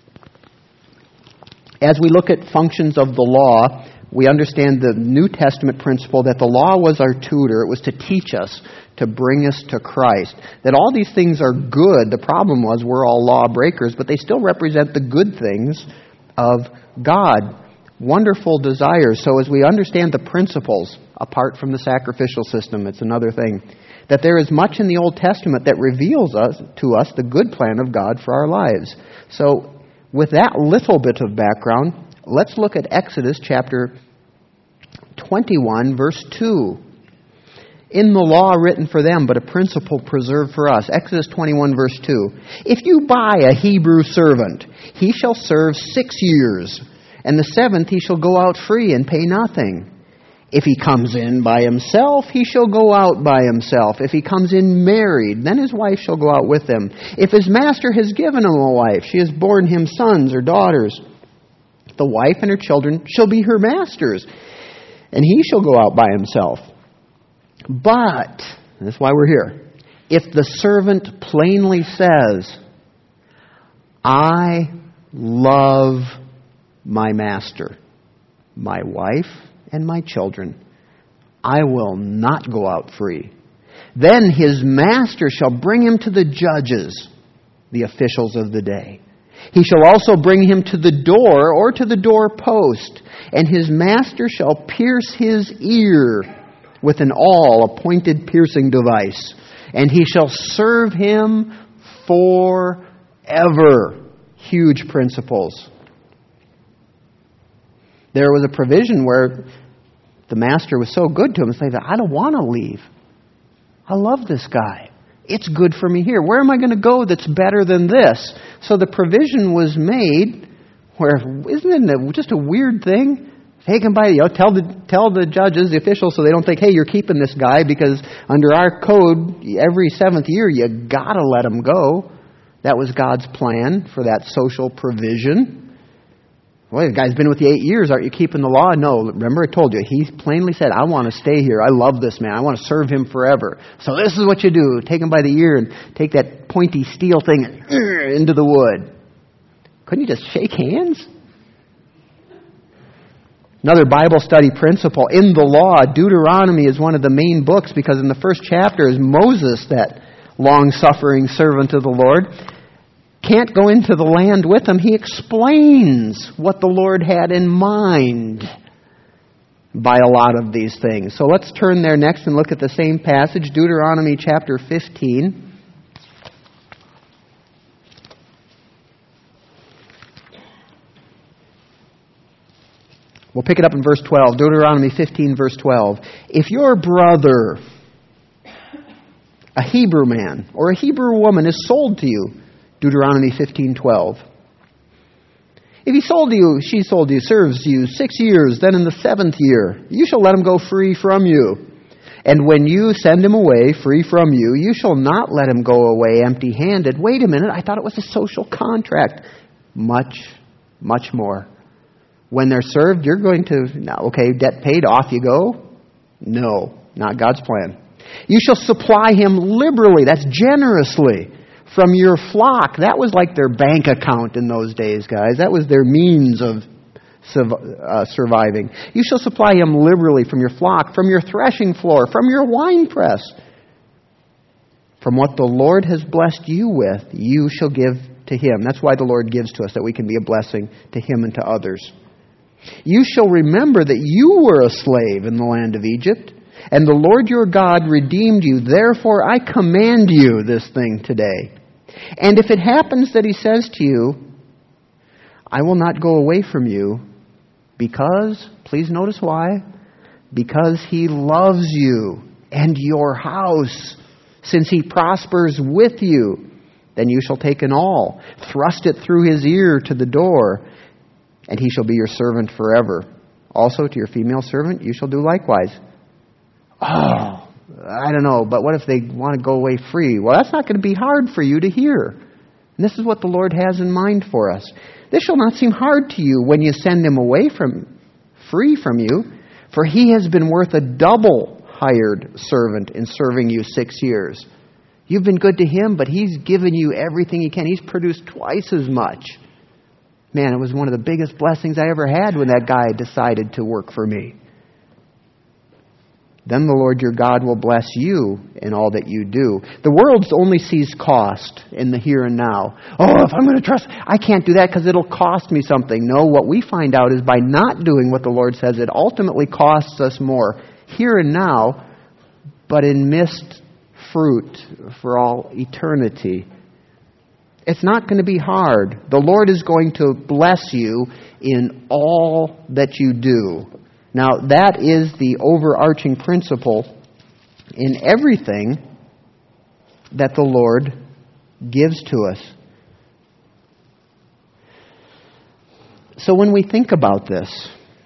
as we look at functions of the law, we understand the New Testament principle that the law was our tutor. It was to teach us, to bring us to Christ. That all these things are good. The problem was we're all lawbreakers, but they still represent the good things of God. Wonderful desires. So as we understand the principles, apart from the sacrificial system, it's another thing, that there is much in the Old Testament that reveals us to us the good plan of God for our lives. So with that little bit of background, let's look at Exodus chapter twenty-one, verse two. In the law written for them, but a principle preserved for us. Exodus twenty-one, verse two. If you buy a Hebrew servant, he shall serve six years, and the seventh he shall go out free and pay nothing. If he comes in by himself, he shall go out by himself. If he comes in married, then his wife shall go out with him. If his master has given him a wife, she has borne him sons or daughters. The wife and her children shall be her master's, and he shall go out by himself. But, and that's why we're here, if the servant plainly says, I love my master, my wife, and my children, I will not go out free. Then his master shall bring him to the judges, the officials of the day. He shall also bring him to the door or to the doorpost, and his master shall pierce his ear with an awl, a pointed piercing device, and he shall serve him forever. Huge principles. There was a provision where the master was so good to him, saying, I don't want to leave. I love this guy. It's good for me here. Where am I going to go that's better than this? So the provision was made where, isn't it just a weird thing? Take him by, you know, tell the tell the judges, the officials, so they don't think, hey, you're keeping this guy because under our code, every seventh year you got to let him go. That was God's plan for that social provision. Well, the guy's been with you eight years. Aren't you keeping the law? No. Remember, I told you. He plainly said, I want to stay here. I love this man. I want to serve him forever. So this is what you do. Take him by the ear and take that pointy steel thing and, uh, into the wood. Couldn't you just shake hands? Another Bible study principle in the law, Deuteronomy is one of the main books because in the first chapter is Moses, that long-suffering servant of the Lord, can't go into the land with them. He explains what the Lord had in mind by a lot of these things. So let's turn there next and look at the same passage, Deuteronomy chapter fifteen. We'll pick it up in verse twelve, Deuteronomy fifteen, verse twelve. If your brother, a Hebrew man or a Hebrew woman, is sold to you, Deuteronomy fifteen, twelve. If he sold to you, she sold to you, serves you six years, then in the seventh year, you shall let him go free from you. And when you send him away free from you, you shall not let him go away empty-handed. Wait a minute, I thought it was a social contract. Much, much more. When they're served, you're going to, okay, debt paid, off you go. No, not God's plan. You shall supply him liberally, that's generously, from your flock. That was like their bank account in those days, guys. That was their means of uh, surviving. You shall supply him liberally from your flock, from your threshing floor, from your winepress. From what the Lord has blessed you with, you shall give to him. That's why the Lord gives to us, that we can be a blessing to him and to others. You shall remember that you were a slave in the land of Egypt, and the Lord your God redeemed you. Therefore I command you this thing today. And if it happens that he says to you, I will not go away from you, because, please notice why, because he loves you and your house, since he prospers with you, then you shall take an awl, thrust it through his ear to the door, and he shall be your servant forever. Also to your female servant you shall do likewise. Oh, I don't know, but what if they want to go away free? Well, that's not going to be hard for you to hear. And this is what the Lord has in mind for us. This shall not seem hard to you when you send him away from free from you, for he has been worth a double hired servant in serving you six years. You've been good to him, but he's given you everything he can. He's produced twice as much. Man, it was one of the biggest blessings I ever had when that guy decided to work for me. Then the Lord your God will bless you in all that you do. The world only sees cost in the here and now. Oh, if I'm going to trust, I can't do that because it'll cost me something. No, what we find out is by not doing what the Lord says, it ultimately costs us more here and now, but in missed fruit for all eternity. It's not going to be hard. The Lord is going to bless you in all that you do. Now, that is the overarching principle in everything that the Lord gives to us. So when we think about this,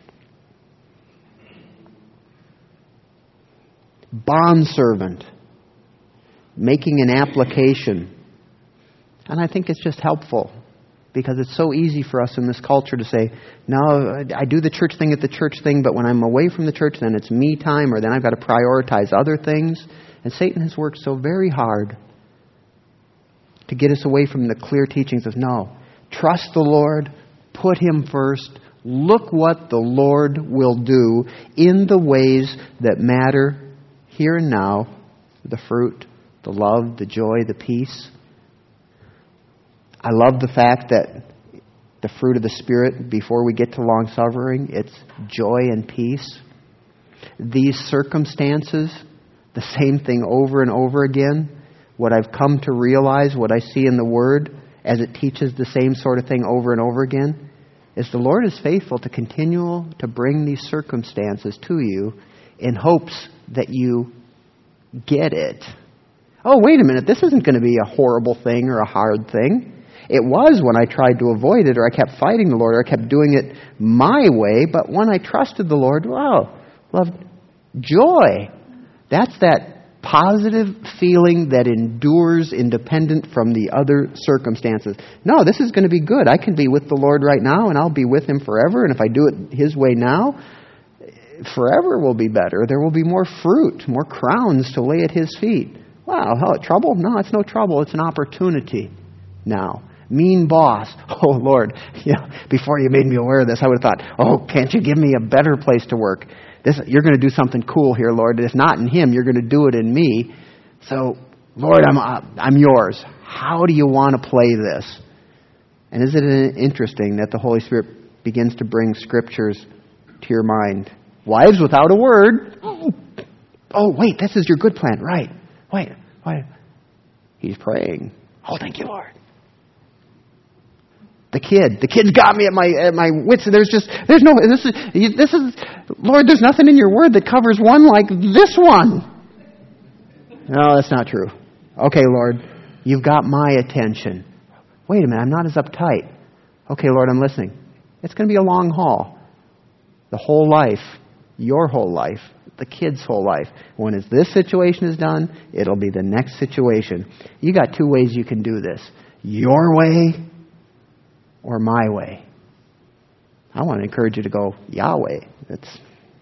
bondservant, making an application, and I think it's just helpful because it's so easy for us in this culture to say, no, I do the church thing at the church thing, but when I'm away from the church, then it's me time, or then I've got to prioritize other things. And Satan has worked so very hard to get us away from the clear teachings of, no, trust the Lord, put him first, look what the Lord will do in the ways that matter here and now, the fruit, the love, the joy, the peace. I love the fact that the fruit of the Spirit, before we get to long-suffering, it's joy and peace. These circumstances, the same thing over and over again. What I've come to realize, what I see in the Word, as it teaches the same sort of thing over and over again, is the Lord is faithful to continue to bring these circumstances to you in hopes that you get it. Oh, wait a minute, this isn't going to be a horrible thing or a hard thing. It was when I tried to avoid it, or I kept fighting the Lord, or I kept doing it my way. But when I trusted the Lord, wow, love, joy. That's that positive feeling that endures independent from the other circumstances. No, this is going to be good. I can be with the Lord right now, and I'll be with him forever. And if I do it his way now, forever will be better. There will be more fruit, more crowns to lay at his feet. Wow, how, trouble? No, it's no trouble. It's an opportunity now. mean boss. Oh, Lord, you know, before you made me aware of this, I would have thought, oh, can't you give me a better place to work? This, you're going to do something cool here, Lord. If not in him, you're going to do it in me. So, Lord, I'm, I'm yours. How do you want to play this? And isn't it interesting that the Holy Spirit begins to bring scriptures to your mind? Wives without a word. Oh, oh wait, this is your good plan. Right. Wait, wait. He's praying. Oh, thank you, Lord. The kid. The kid's got me at my at my wits. There's just, there's no, this is, this is, Lord, there's nothing in your word that covers one like this one. No, that's not true. Okay, Lord, you've got my attention. Wait a minute, I'm not as uptight. Okay, Lord, I'm listening. It's going to be a long haul. The whole life, your whole life, the kid's whole life. When this situation is done, it'll be the next situation. You got two ways you can do this. Your way or my way. I want to encourage you to go Yahweh. It's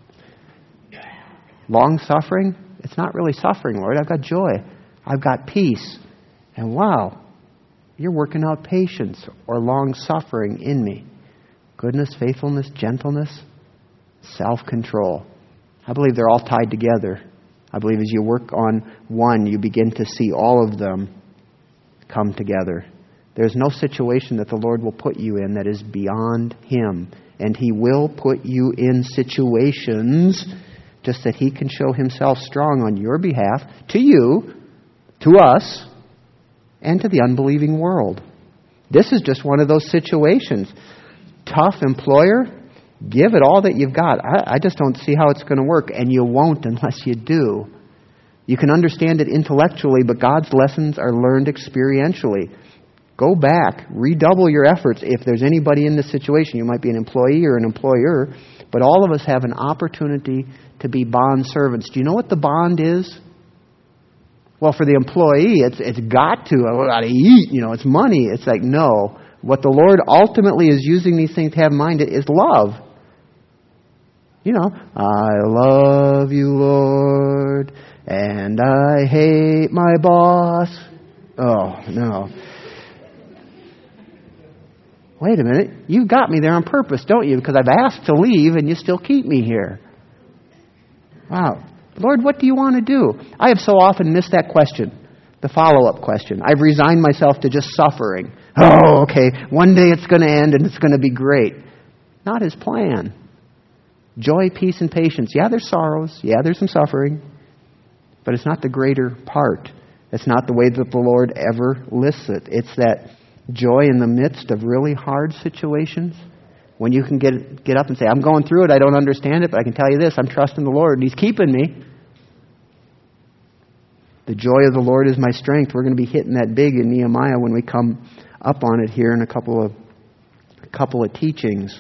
long suffering. It's not really suffering, Lord. I've got joy. I've got peace. And wow, you're working out patience or long suffering in me. Goodness, faithfulness, gentleness, self-control. I believe they're all tied together. I believe as you work on one, you begin to see all of them come together. There's no situation that the Lord will put you in that is beyond Him. And He will put you in situations just that He can show Himself strong on your behalf, to you, to us, and to the unbelieving world. This is just one of those situations. Tough employer, give it all that you've got. I, I just don't see how it's going to work, and you won't unless you do. You can understand it intellectually, but God's lessons are learned experientially. Go back, redouble your efforts. If there's anybody in this situation, you might be an employee or an employer, but all of us have an opportunity to be bond servants. Do you know what the bond is? Well, for the employee, it's it's got to. I got to eat. You know, it's money. It's like, no. What the Lord ultimately is using these things to have in mind is love. You know, I love you, Lord, and I hate my boss. Oh, no. Wait a minute. You've got me there on purpose, don't you? Because I've asked to leave and you still keep me here. Wow. Lord, what do you want to do? I have so often missed that question, the follow-up question. I've resigned myself to just suffering. Oh, okay, one day it's going to end and it's going to be great. Not His plan. Joy, peace, and patience. Yeah, there's sorrows. Yeah, there's some suffering. But it's not the greater part. It's not the way that the Lord ever lists it. It's that joy in the midst of really hard situations. When you can get get up and say, I'm going through it, I don't understand it, but I can tell you this, I'm trusting the Lord, and He's keeping me. The joy of the Lord is my strength. We're going to be hitting that big in Nehemiah when we come up on it here in a couple of a couple of teachings.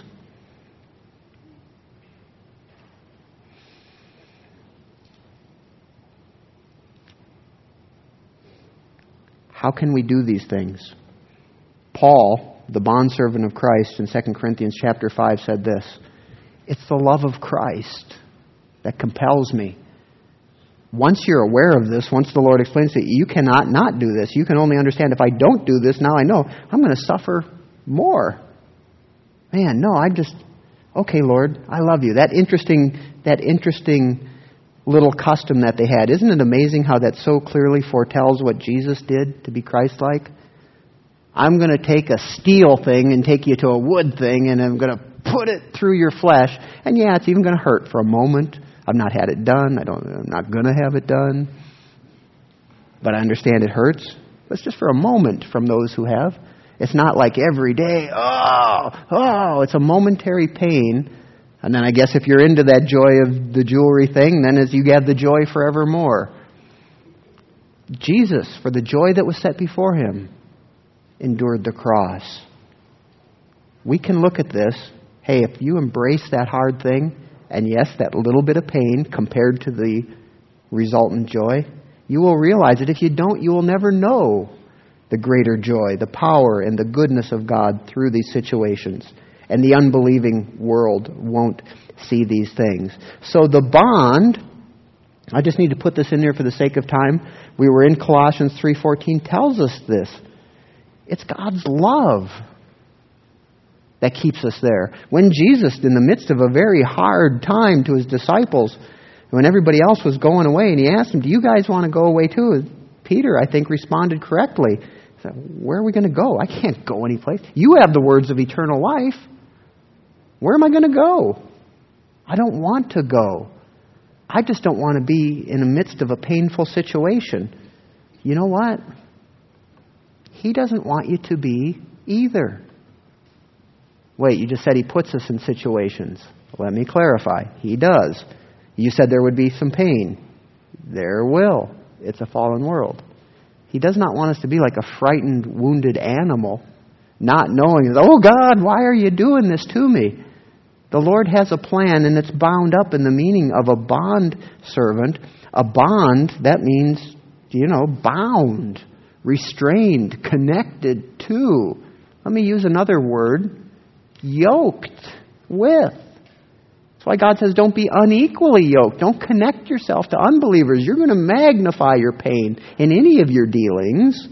How can we do these things? Paul, the bondservant of Christ, in Second Corinthians chapter five said this, it's the love of Christ that compels me. Once you're aware of this, once the Lord explains it, you cannot not do this. You can only understand, if I don't do this, now I know I'm going to suffer more. Man, no, I just, okay, Lord, I love you. That interesting, that interesting little custom that they had. Isn't it amazing how that so clearly foretells what Jesus did to be Christ-like? I'm going to take a steel thing and take you to a wood thing, and I'm going to put it through your flesh. And yeah, it's even going to hurt for a moment. I've not had it done. I don't, I'm not going to have it done. But I understand it hurts. But it's just for a moment from those who have. It's not like every day, oh, oh, it's a momentary pain. And then I guess if you're into that joy of the jewelry thing, then as you have the joy forevermore. Jesus, for the joy that was set before Him, endured the cross. We can look at this. Hey, if you embrace that hard thing, and yes, that little bit of pain compared to the resultant joy, you will realize that if you don't, you will never know the greater joy, the power, and the goodness of God through these situations. And the unbelieving world won't see these things. So the bond, I just need to put this in there for the sake of time. We were in Colossians three fourteen, tells us this. It's God's love that keeps us there. When Jesus, in the midst of a very hard time to his disciples, when everybody else was going away, and he asked them, do you guys want to go away too? Peter, I think, responded correctly. He said, where are we going to go? I can't go anyplace. You have the words of eternal life. Where am I going to go? I don't want to go. I just don't want to be in the midst of a painful situation. You know what? He doesn't want you to be either. Wait, you just said he puts us in situations. Let me clarify. He does. You said there would be some pain. There will. It's a fallen world. He does not want us to be like a frightened, wounded animal, not knowing, oh God, why are you doing this to me? The Lord has a plan, and it's bound up in the meaning of a bond servant. A bond, that means, you know, bound, restrained, connected to. Let me use another word. Yoked with. That's why God says don't be unequally yoked. Don't connect yourself to unbelievers. You're going to magnify your pain in any of your dealings.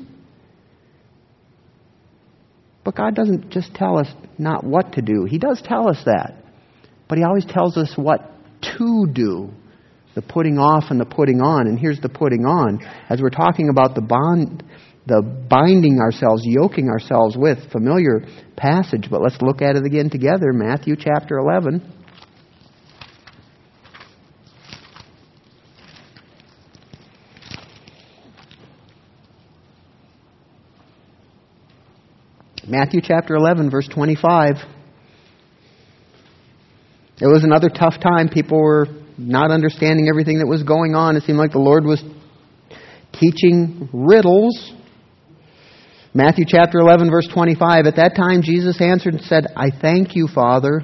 But God doesn't just tell us not what to do. He does tell us that. But He always tells us what to do. The putting off and the putting on. And here's the putting on. As we're talking about the bond, the binding ourselves, yoking ourselves with, familiar passage, but let's look at it again together. Matthew chapter eleven. Matthew chapter eleven, verse twenty-five. It was another tough time. People were not understanding everything that was going on. It seemed like the Lord was teaching riddles. Matthew chapter eleven, verse twenty-five. At that time Jesus answered and said, I thank you, Father,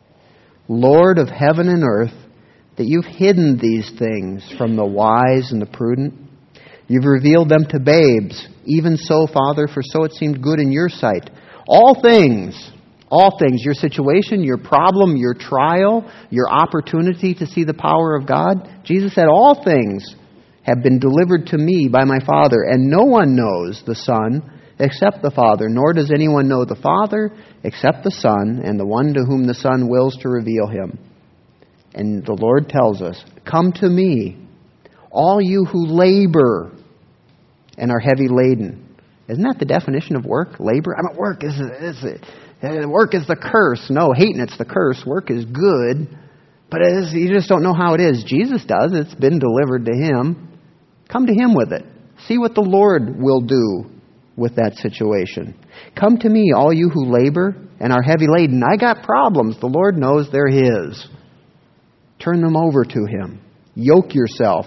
Lord of heaven and earth, that you've hidden these things from the wise and the prudent. You've revealed them to babes. Even so, Father, for so it seemed good in your sight. All things, all things, your situation, your problem, your trial, your opportunity to see the power of God. Jesus said, all things have been delivered to me by my Father, and no one knows the Son except the Father, nor does anyone know the Father except the Son, and the one to whom the Son wills to reveal Him. And the Lord tells us, come to me, all you who labor and are heavy laden. Isn't that the definition of work? Labor? I'm at work. Is it, is it, work is the curse. No, hating it's the curse. Work is good. But it is, you just don't know how it is. Jesus does. It's been delivered to Him. Come to Him with it. See what the Lord will do with that situation. Come to me, all you who labor and are heavy laden. I got problems. The Lord knows they're His. Turn them over to Him. Yoke yourself.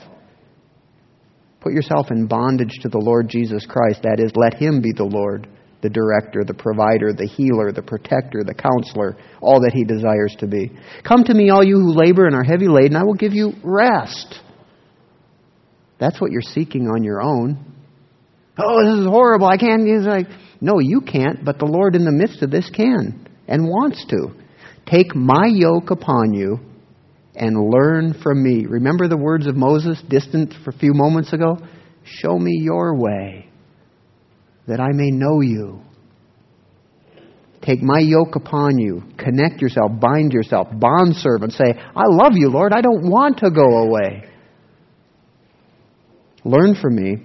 Put yourself in bondage to the Lord Jesus Christ. That is, let Him be the Lord, the director, the provider, the healer, the protector, the counselor, all that He desires to be. Come to me, all you who labor and are heavy laden. I will give you rest. That's what you're seeking on your own. Oh, this is horrible. I can't. It's like, no, you can't, but the Lord in the midst of this can and wants to. Take my yoke upon you and learn from me. Remember the words of Moses, distant for a few moments ago? Show me your way, that I may know you. Take my yoke upon you. Connect yourself. Bind yourself. Bondservant. Say, I love you, Lord. I don't want to go away. Learn from me,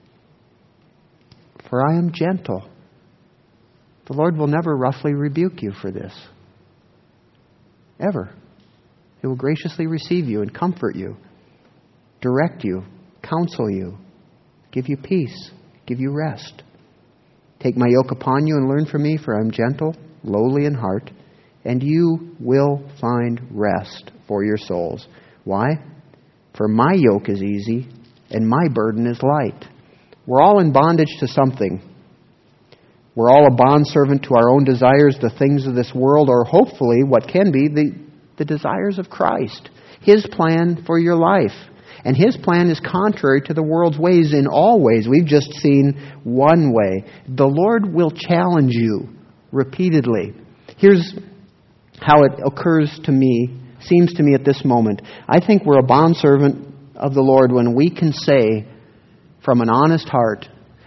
for I am gentle. The Lord will never roughly rebuke you for this. Ever. He will graciously receive you and comfort you, direct you, counsel you, give you peace, give you rest. Take my yoke upon you and learn from me, for I am gentle, lowly in heart, and you will find rest for your souls. Why? For my yoke is easy and my burden is light. We're all in bondage to something. We're all a bondservant to our own desires, the things of this world, or hopefully what can be the the desires of Christ, His plan for your life. And His plan is contrary to the world's ways in all ways. We've just seen one way. The Lord will challenge you repeatedly. Here's how it occurs to me, seems to me at this moment. I think we're a bondservant of the Lord when we can say from an honest heart,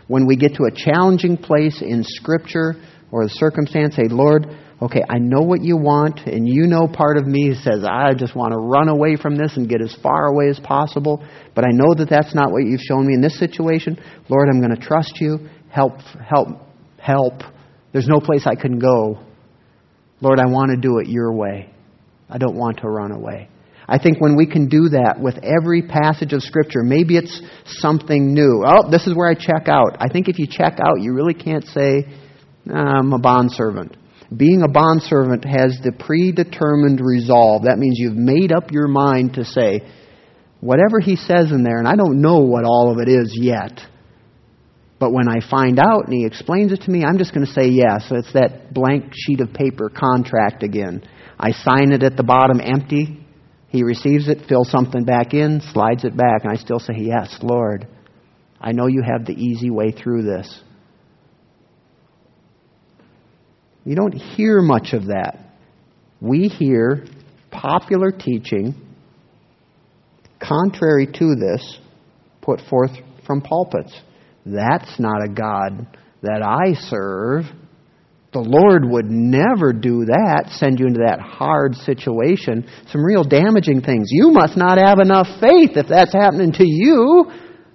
When we get to a challenging place in Scripture or the circumstance, say, Lord, okay, I know what you want, and you know part of me says, I just want to run away from this and get as far away as possible, but I know that that's not what you've shown me in this situation. Lord, I'm going to trust you. Help, help, help. There's no place I can go. Lord, I want to do it your way. I don't want to run away. I think when we can do that with every passage of Scripture, maybe it's something new. Oh, this is where I check out. I think if you check out, you really can't say, I'm a bondservant. Being a bondservant has the predetermined resolve. That means you've made up your mind to say, whatever he says in there, and I don't know what all of it is yet, but when I find out and he explains it to me, I'm just going to say yes. So it's that blank sheet of paper contract again. I sign it at the bottom empty. He receives it, fills something back in, slides it back, and I still say, yes, Lord, I know you have the easy way through this. You don't hear much of that. We hear popular teaching, contrary to this, put forth from pulpits. That's not a God that I serve. The Lord would never do that, send you into that hard situation. Some real damaging things. You must not have enough faith if that's happening to you.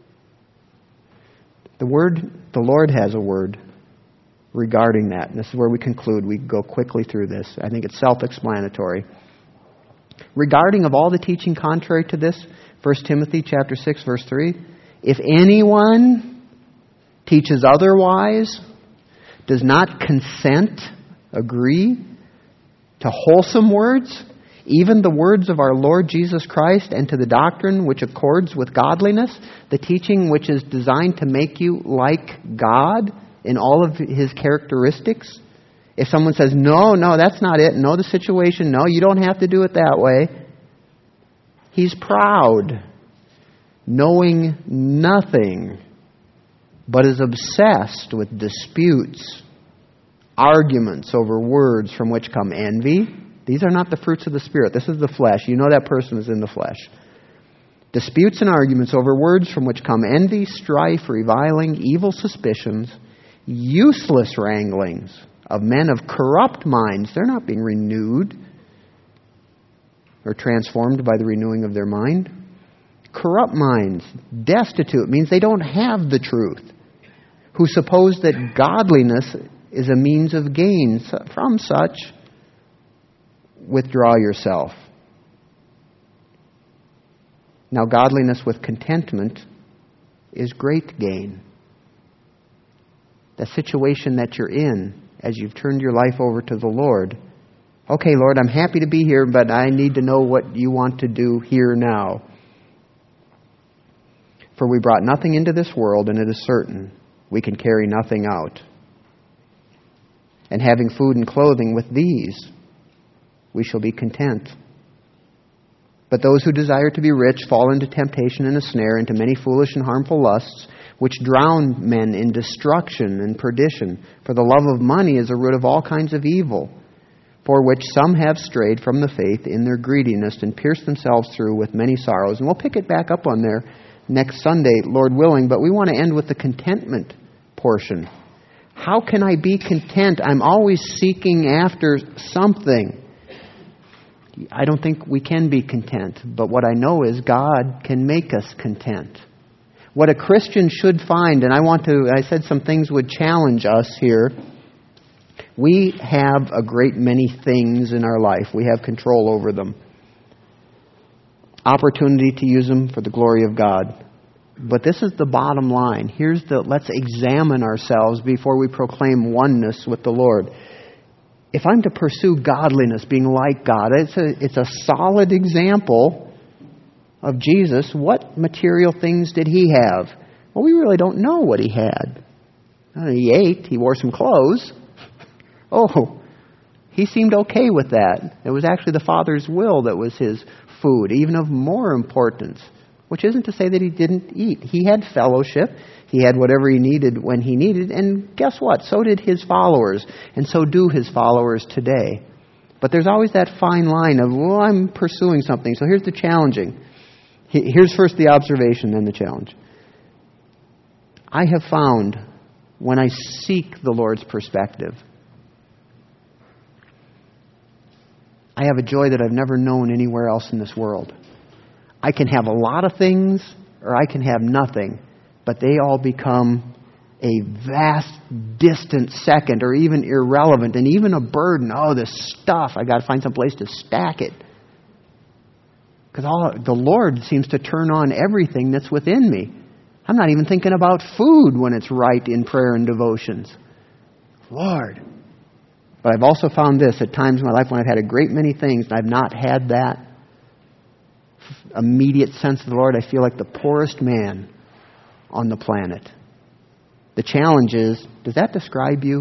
The word, the Lord has a word regarding that. And this is where we conclude. We go quickly through this. I think it's self-explanatory. Regarding of all the teaching contrary to this, First Timothy chapter six, verse three, if anyone teaches otherwise, does not consent, agree to wholesome words, even the words of our Lord Jesus Christ, and to the doctrine which accords with godliness, the teaching which is designed to make you like God in all of His characteristics. If someone says, no, no, that's not it, no, the situation, no, you don't have to do it that way, he's proud, knowing nothing, but is obsessed with disputes, arguments over words from which come envy. These are not the fruits of the Spirit. This is the flesh. You know that person is in the flesh. Disputes and arguments over words from which come envy, strife, reviling, evil suspicions, useless wranglings of men of corrupt minds. They're not being renewed or transformed by the renewing of their mind. Corrupt minds, destitute, means they don't have the truth, who suppose that godliness is a means of gain. From such, withdraw yourself. Now, godliness with contentment is great gain. The situation that you're in as you've turned your life over to the Lord. Okay, Lord, I'm happy to be here, but I need to know what you want to do here now. For we brought nothing into this world, and it is certain we can carry nothing out. And having food and clothing, with these we shall be content. But those who desire to be rich fall into temptation and a snare, into many foolish and harmful lusts, which drown men in destruction and perdition. For the love of money is a root of all kinds of evil, for which some have strayed from the faith in their greediness and pierced themselves through with many sorrows. And we'll pick it back up on there next Sunday, Lord willing, but we want to end with the contentment portion. How can I be content? I'm always seeking after something. I don't think we can be content, but what I know is God can make us content. What a Christian should find, and I want to, I said some things would challenge us here. We have a great many things in our life. We have control over them. Opportunity to use them for the glory of God. But this is the bottom line. Here's the, let's examine ourselves before we proclaim oneness with the Lord. If I'm to pursue godliness, being like God, it's a, it's a solid example of Jesus. What material things did He have? Well, we really don't know what He had. He ate. He wore some clothes. Oh, He seemed okay with that. It was actually the Father's will that was His food, even of more importance, which isn't to say that He didn't eat. He had fellowship. He had whatever He needed when He needed. And guess what? So did His followers. And so do His followers today. But there's always that fine line of, well, I'm pursuing something. So here's the challenging. Here's first the observation, then the challenge. I have found when I seek the Lord's perspective, I have a joy that I've never known anywhere else in this world. I can have a lot of things or I can have nothing, but they all become a vast, distant second or even irrelevant and even a burden. Oh, this stuff, I got to find some place to stack it. Because all the Lord seems to turn on everything that's within me. I'm not even thinking about food when it's right in prayer and devotions. Lord. But I've also found this at times in my life when I've had a great many things and I've not had that immediate sense of the Lord, I feel like the poorest man on the planet. The challenge is, does that describe you?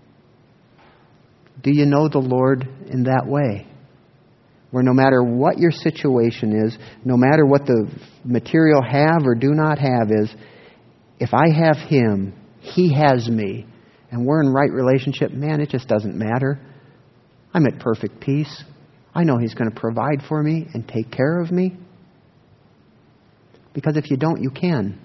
Do you know the Lord in that way? Where no matter what your situation is, no matter what the material have or do not have is, if I have Him, He has me, and we're in right relationship, man, it just doesn't matter. I'm at perfect peace. I know He's going to provide for me and take care of me. Because if you don't, you can.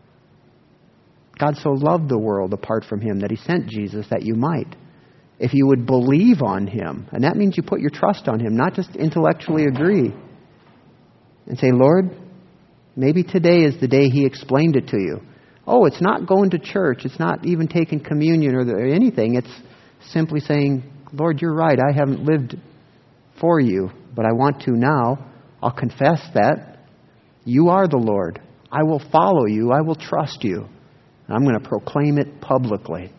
God so loved the world apart from Him that He sent Jesus that you might. If you would believe on Him, and that means you put your trust on Him, not just intellectually agree, and say, Lord, maybe today is the day He explained it to you. Oh, it's not going to church. It's not even taking communion or, the, or anything. It's simply saying, Lord, you're right. I haven't lived for you, but I want to now. I'll confess that. You are the Lord. I will follow you. I will trust you. And I'm going to proclaim it publicly.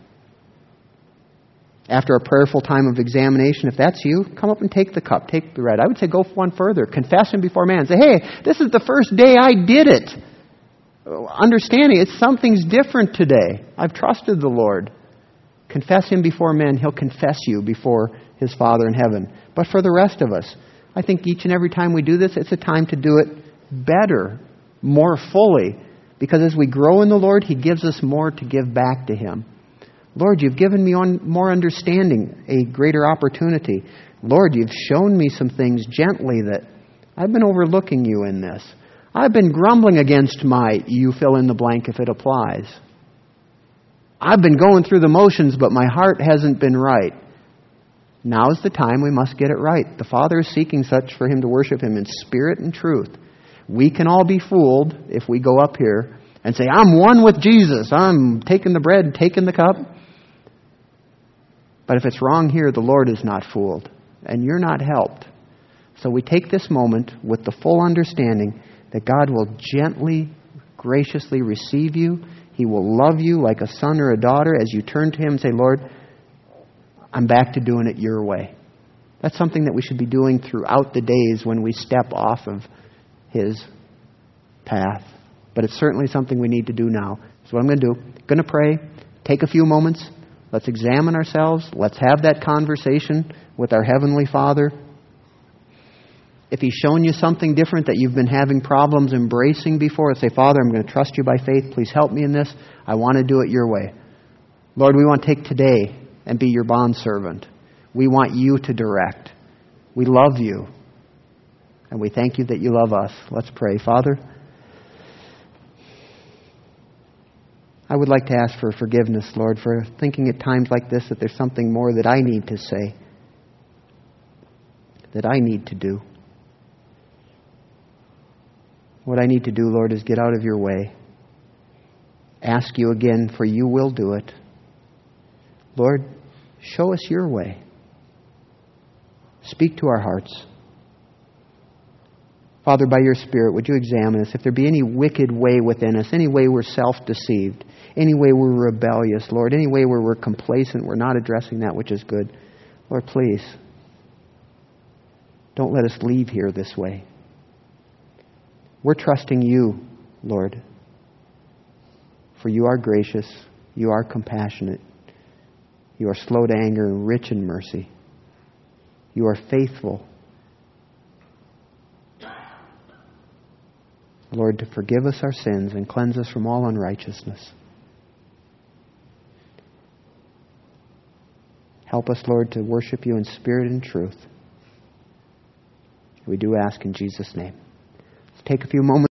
After a prayerful time of examination, if that's you, come up and take the cup, take the bread. I would say go one further. Confess Him before man. Say, hey, this is the first day I did it. Understanding it's something's different today. I've trusted the Lord. Confess Him before men. He'll confess you before His Father in heaven. But for the rest of us, I think each and every time we do this, it's a time to do it better, more fully. Because as we grow in the Lord, He gives us more to give back to Him. Lord, you've given me on more understanding, a greater opportunity. Lord, you've shown me some things gently that I've been overlooking you in this. I've been grumbling against my, you fill in the blank if it applies. I've been going through the motions, but my heart hasn't been right. Now's the time we must get it right. The Father is seeking such for Him to worship Him in spirit and truth. We can all be fooled if we go up here and say, I'm one with Jesus. I'm taking the bread, taking the cup. But if it's wrong here, the Lord is not fooled, and you're not helped. So we take this moment with the full understanding that God will gently, graciously receive you. He will love you like a son or a daughter as you turn to Him and say, Lord, I'm back to doing it your way. That's something that we should be doing throughout the days when we step off of His path. But it's certainly something we need to do now. So what I'm going to do, I'm going to pray, take a few moments. Let's examine ourselves. Let's have that conversation with our Heavenly Father. If He's shown you something different that you've been having problems embracing before, say, Father, I'm going to trust you by faith. Please help me in this. I want to do it your way. Lord, we want to take today and be your bondservant. We want you to direct. We love you. And we thank you that you love us. Let's pray. Father, I would like to ask for forgiveness, Lord, for thinking at times like this that there's something more that I need to say, that I need to do. What I need to do, Lord, is get out of your way. Ask you again, for you will do it. Lord, show us your way. Speak to our hearts. Father, by your Spirit, would you examine us? If there be any wicked way within us, any way we're self-deceived, any way we're rebellious, Lord, any way where we're complacent, we're not addressing that which is good, Lord, please, don't let us leave here this way. We're trusting you, Lord, for you are gracious, you are compassionate, you are slow to anger and rich in mercy. You are faithful, Lord, to forgive us our sins and cleanse us from all unrighteousness. Help us, Lord, to worship you in spirit and truth. We do ask in Jesus' name. Let's take a few moments.